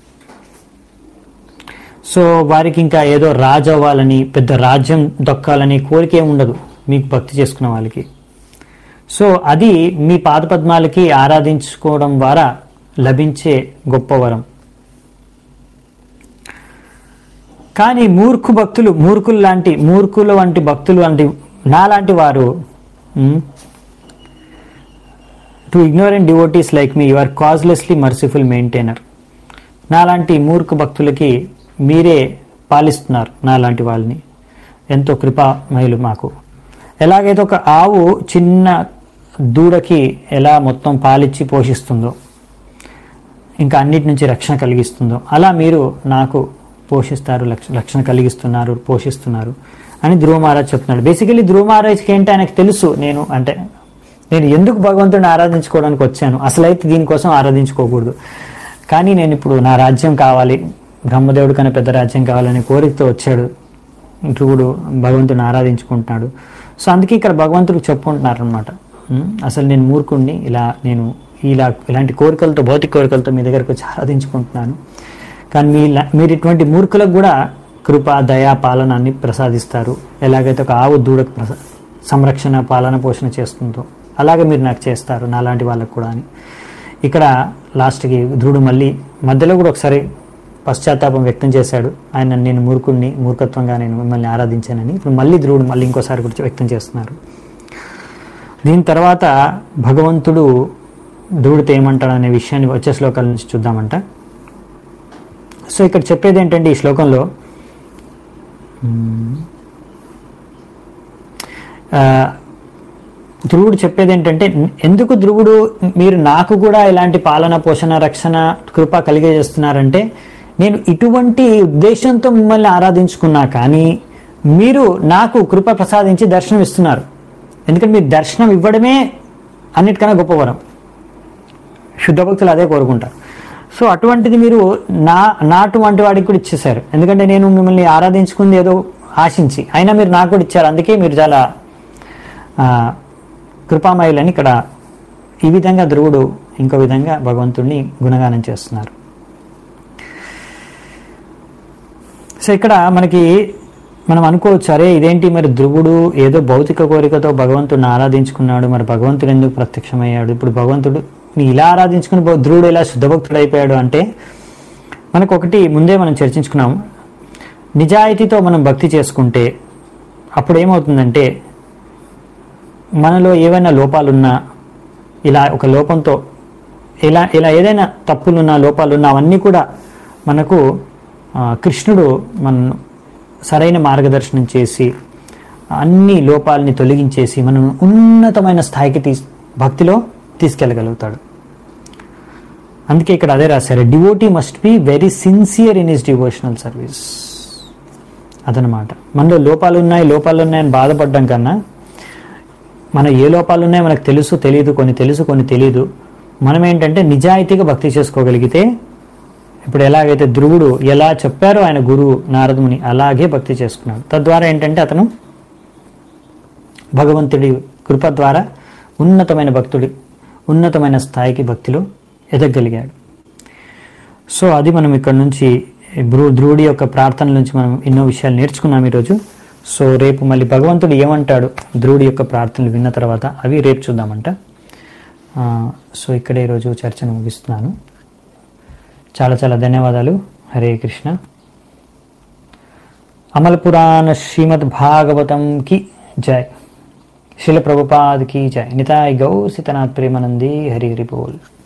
సో వారికి ఇంకా ఏదో రాజు అవ్వాలని, పెద్ద రాజ్యం దక్కాలని కోరిక ఏమి ఉండదు మీకు భక్తి చేసుకున్న వాళ్ళకి. సో అది మీ పాదపద్మాలకి ఆరాధించుకోవడం ద్వారా లభించే గొప్ప వరం. కానీ మూర్ఖుల వంటి భక్తులు వంటి నాలాంటి వారు, to ignorant devotees like me, you are causelessly merciful maintainer. నాలాంటి మూర్ఖ భక్తులకి మీరే పాలిస్తున్నారు నాలాంటి వాళ్ళని. ఎంతో కృపామయులు మాకు. ఎలాగైతే ఒక ఆవు చిన్న దూడకి ఎలా మొత్తం పాలిచ్చి పోషిస్తుందో, ఇంకా అన్నిటి నుంచి రక్షణ కలిగిస్తుందో, అలా మీరు నాకు పోషిస్తారు, రక్షణ కలిగిస్తున్నారు, పోషిస్తున్నారు అని ధ్రువ మహారాజ్ చెప్తున్నాడు. బేసికలీ ధ్రువ మహారాజ్కి ఏంటి, ఆయనకు తెలుసు నేను ఎందుకు భగవంతుడిని ఆరాధించుకోవడానికి వచ్చాను, అసలైతే దీనికోసం ఆరాధించుకోకూడదు, కానీ నేను ఇప్పుడు నా రాజ్యం కావాలి, బ్రహ్మదేవుడు కన్నా పెద్ద రాజ్యం కావాలనే కోరికతో వచ్చాడు ధ్రువుడు, భగవంతుడిని ఆరాధించుకుంటున్నాడు. సో అందుకే ఇక్కడ భగవంతుడు చెప్పుకుంటున్నారు అనమాట, అసలు నేను మూర్ఖుణ్ణి, నేను ఇలాంటి కోరికలతో, భౌతిక కోరికలతో మీ దగ్గరకు వచ్చి ఆరాధించుకుంటున్నాను, కానీ మీరు ఇటువంటి మూర్ఖులకు కూడా కృప, దయా, పాలనాన్ని ప్రసాదిస్తారు. ఎలాగైతే ఒక ఆవు దూడకు సంరక్షణ, పాలన, పోషణ చేస్తుందో అలాగే మీరు నాకు చేస్తారు, నాలాంటి వాళ్ళకు కూడా అని. ఇక్కడ లాస్ట్కి ధ్రువుడు మళ్ళీ మధ్యలో కూడా ఒకసారి పశ్చాత్తాపం వ్యక్తం చేశాడు, ఆయన నేను మూర్ఖుణ్ణి, మూర్ఖత్వంగా నేను మిమ్మల్ని ఆరాధించానని. ఇప్పుడు మళ్ళీ ధ్రువుడు మళ్ళీ ఇంకోసారి కూడా వ్యక్తం చేస్తున్నారు. దీని తర్వాత భగవంతుడు ధ్రువుడితో ఏమంటాడు అనే విషయాన్ని వచ్చే శ్లోకాల నుంచి చూద్దామంట. సో ఇక్కడ చెప్పేది ఏంటంటే, ఈ శ్లోకంలో ధ్రువుడు చెప్పేది ఏంటంటే, ఎందుకు ధ్రువుడు మీరు నాకు కూడా ఇలాంటి పాలన, పోషణ, రక్షణ, కృప కలిగజేస్తున్నారంటే, నేను ఇటువంటి ఉద్దేశంతో మిమ్మల్ని ఆరాధించుకున్నా కానీ మీరు నాకు కృప ప్రసాదించి దర్శనం ఇస్తున్నారు. ఎందుకంటే మీరు దర్శనం ఇవ్వడమే అన్నిటికన్నా గొప్ప వరం, శుద్ధ భక్తులు అదే కోరుకుంటారు. సో అటువంటిది మీరు నాటువంటి వాడికి కూడా ఇచ్చేశారు. ఎందుకంటే నేను మిమ్మల్ని ఆరాధించుకుంది ఏదో ఆశించి, అయినా మీరు నాకు కూడా ఇచ్చారు, అందుకే మీరు చాలా కృపామయులని ఇక్కడ ఈ విధంగా ధ్రువుడు ఇంకో విధంగా భగవంతుడిని గుణగానం చేస్తున్నారు. సో ఇక్కడ మనం అనుకోవచ్చు, అరే ఇదేంటి మరి ధ్రువుడు ఏదో భౌతిక కోరికతో భగవంతుడిని ఆరాధించుకున్నాడు, మరి భగవంతుడు ఎందుకు ప్రత్యక్షమయ్యాడు, ఇప్పుడు భగవంతుడు ఇలా ఆరాధించుకుని ధ్రువుడు ఇలా శుద్ధభక్తుడు అయిపోయాడు అంటే, మనకు ఒకటి ముందే మనం చర్చించుకున్నాం, నిజాయితీతో మనం భక్తి చేసుకుంటే అప్పుడు ఏమవుతుందంటే, మనలో ఏవైనా లోపాలున్నా, ఇలా ఒక లోపంతో ఇలా ఏదైనా తప్పులున్నా, లోపాలున్నా అవన్నీ కూడా మనకు కృష్ణుడు మన సరైన మార్గదర్శనం చేసి అన్ని లోపాలని తొలగించేసి మనం ఉన్నతమైన స్థాయికి భక్తిలో తీసుకెళ్ళగలుగుతాడు. అందుకే ఇక్కడ అదే రాశారు, devotee must be very sincere in his devotional service. అదనమాట, మనలో లోపాలు ఉన్నాయని బాధపడడం కన్నా, మన ఏ లోపాలు ఉన్నాయో మనకు తెలుసు తెలియదు, కొన్ని తెలియదు. మనం ఏంటంటే నిజాయితీగా భక్తి చేసుకోగలిగితే, ఇప్పుడు ఎలాగైతే ధ్రువుడు ఎలా చెప్పారో ఆయన గురువు నారదుముని అలాగే భక్తి చేసుకున్నాడు. తద్వారా ఏంటంటే అతను భగవంతుడి కృప ద్వారా ఉన్నతమైన స్థాయికి భక్తిలో ఎదగగలిగాడు. సో అది మనం ఇక్కడ నుంచి ధ్రువుడి యొక్క ప్రార్థన నుంచి మనం ఎన్నో విషయాలు నేర్చుకున్నాం ఈరోజు. సో రేపు మళ్ళీ భగవంతుడు ఏమంటాడు ధ్రువుడి యొక్క ప్రార్థనలు విన్న తర్వాత అవి రేపు చూద్దామంట. సో ఇక్కడే ఈరోజు చర్చను ముగిస్తున్నాను. చాలా చాలా ధన్యవాదాలు. హరే కృష్ణ. అమల పురాణ శ్రీమద్ భాగవతం కి జై. శిల ప్రభుపాద్ की जय. निताय गौर सीतनाथ प्रेमानंदी. हरि हरि बोल.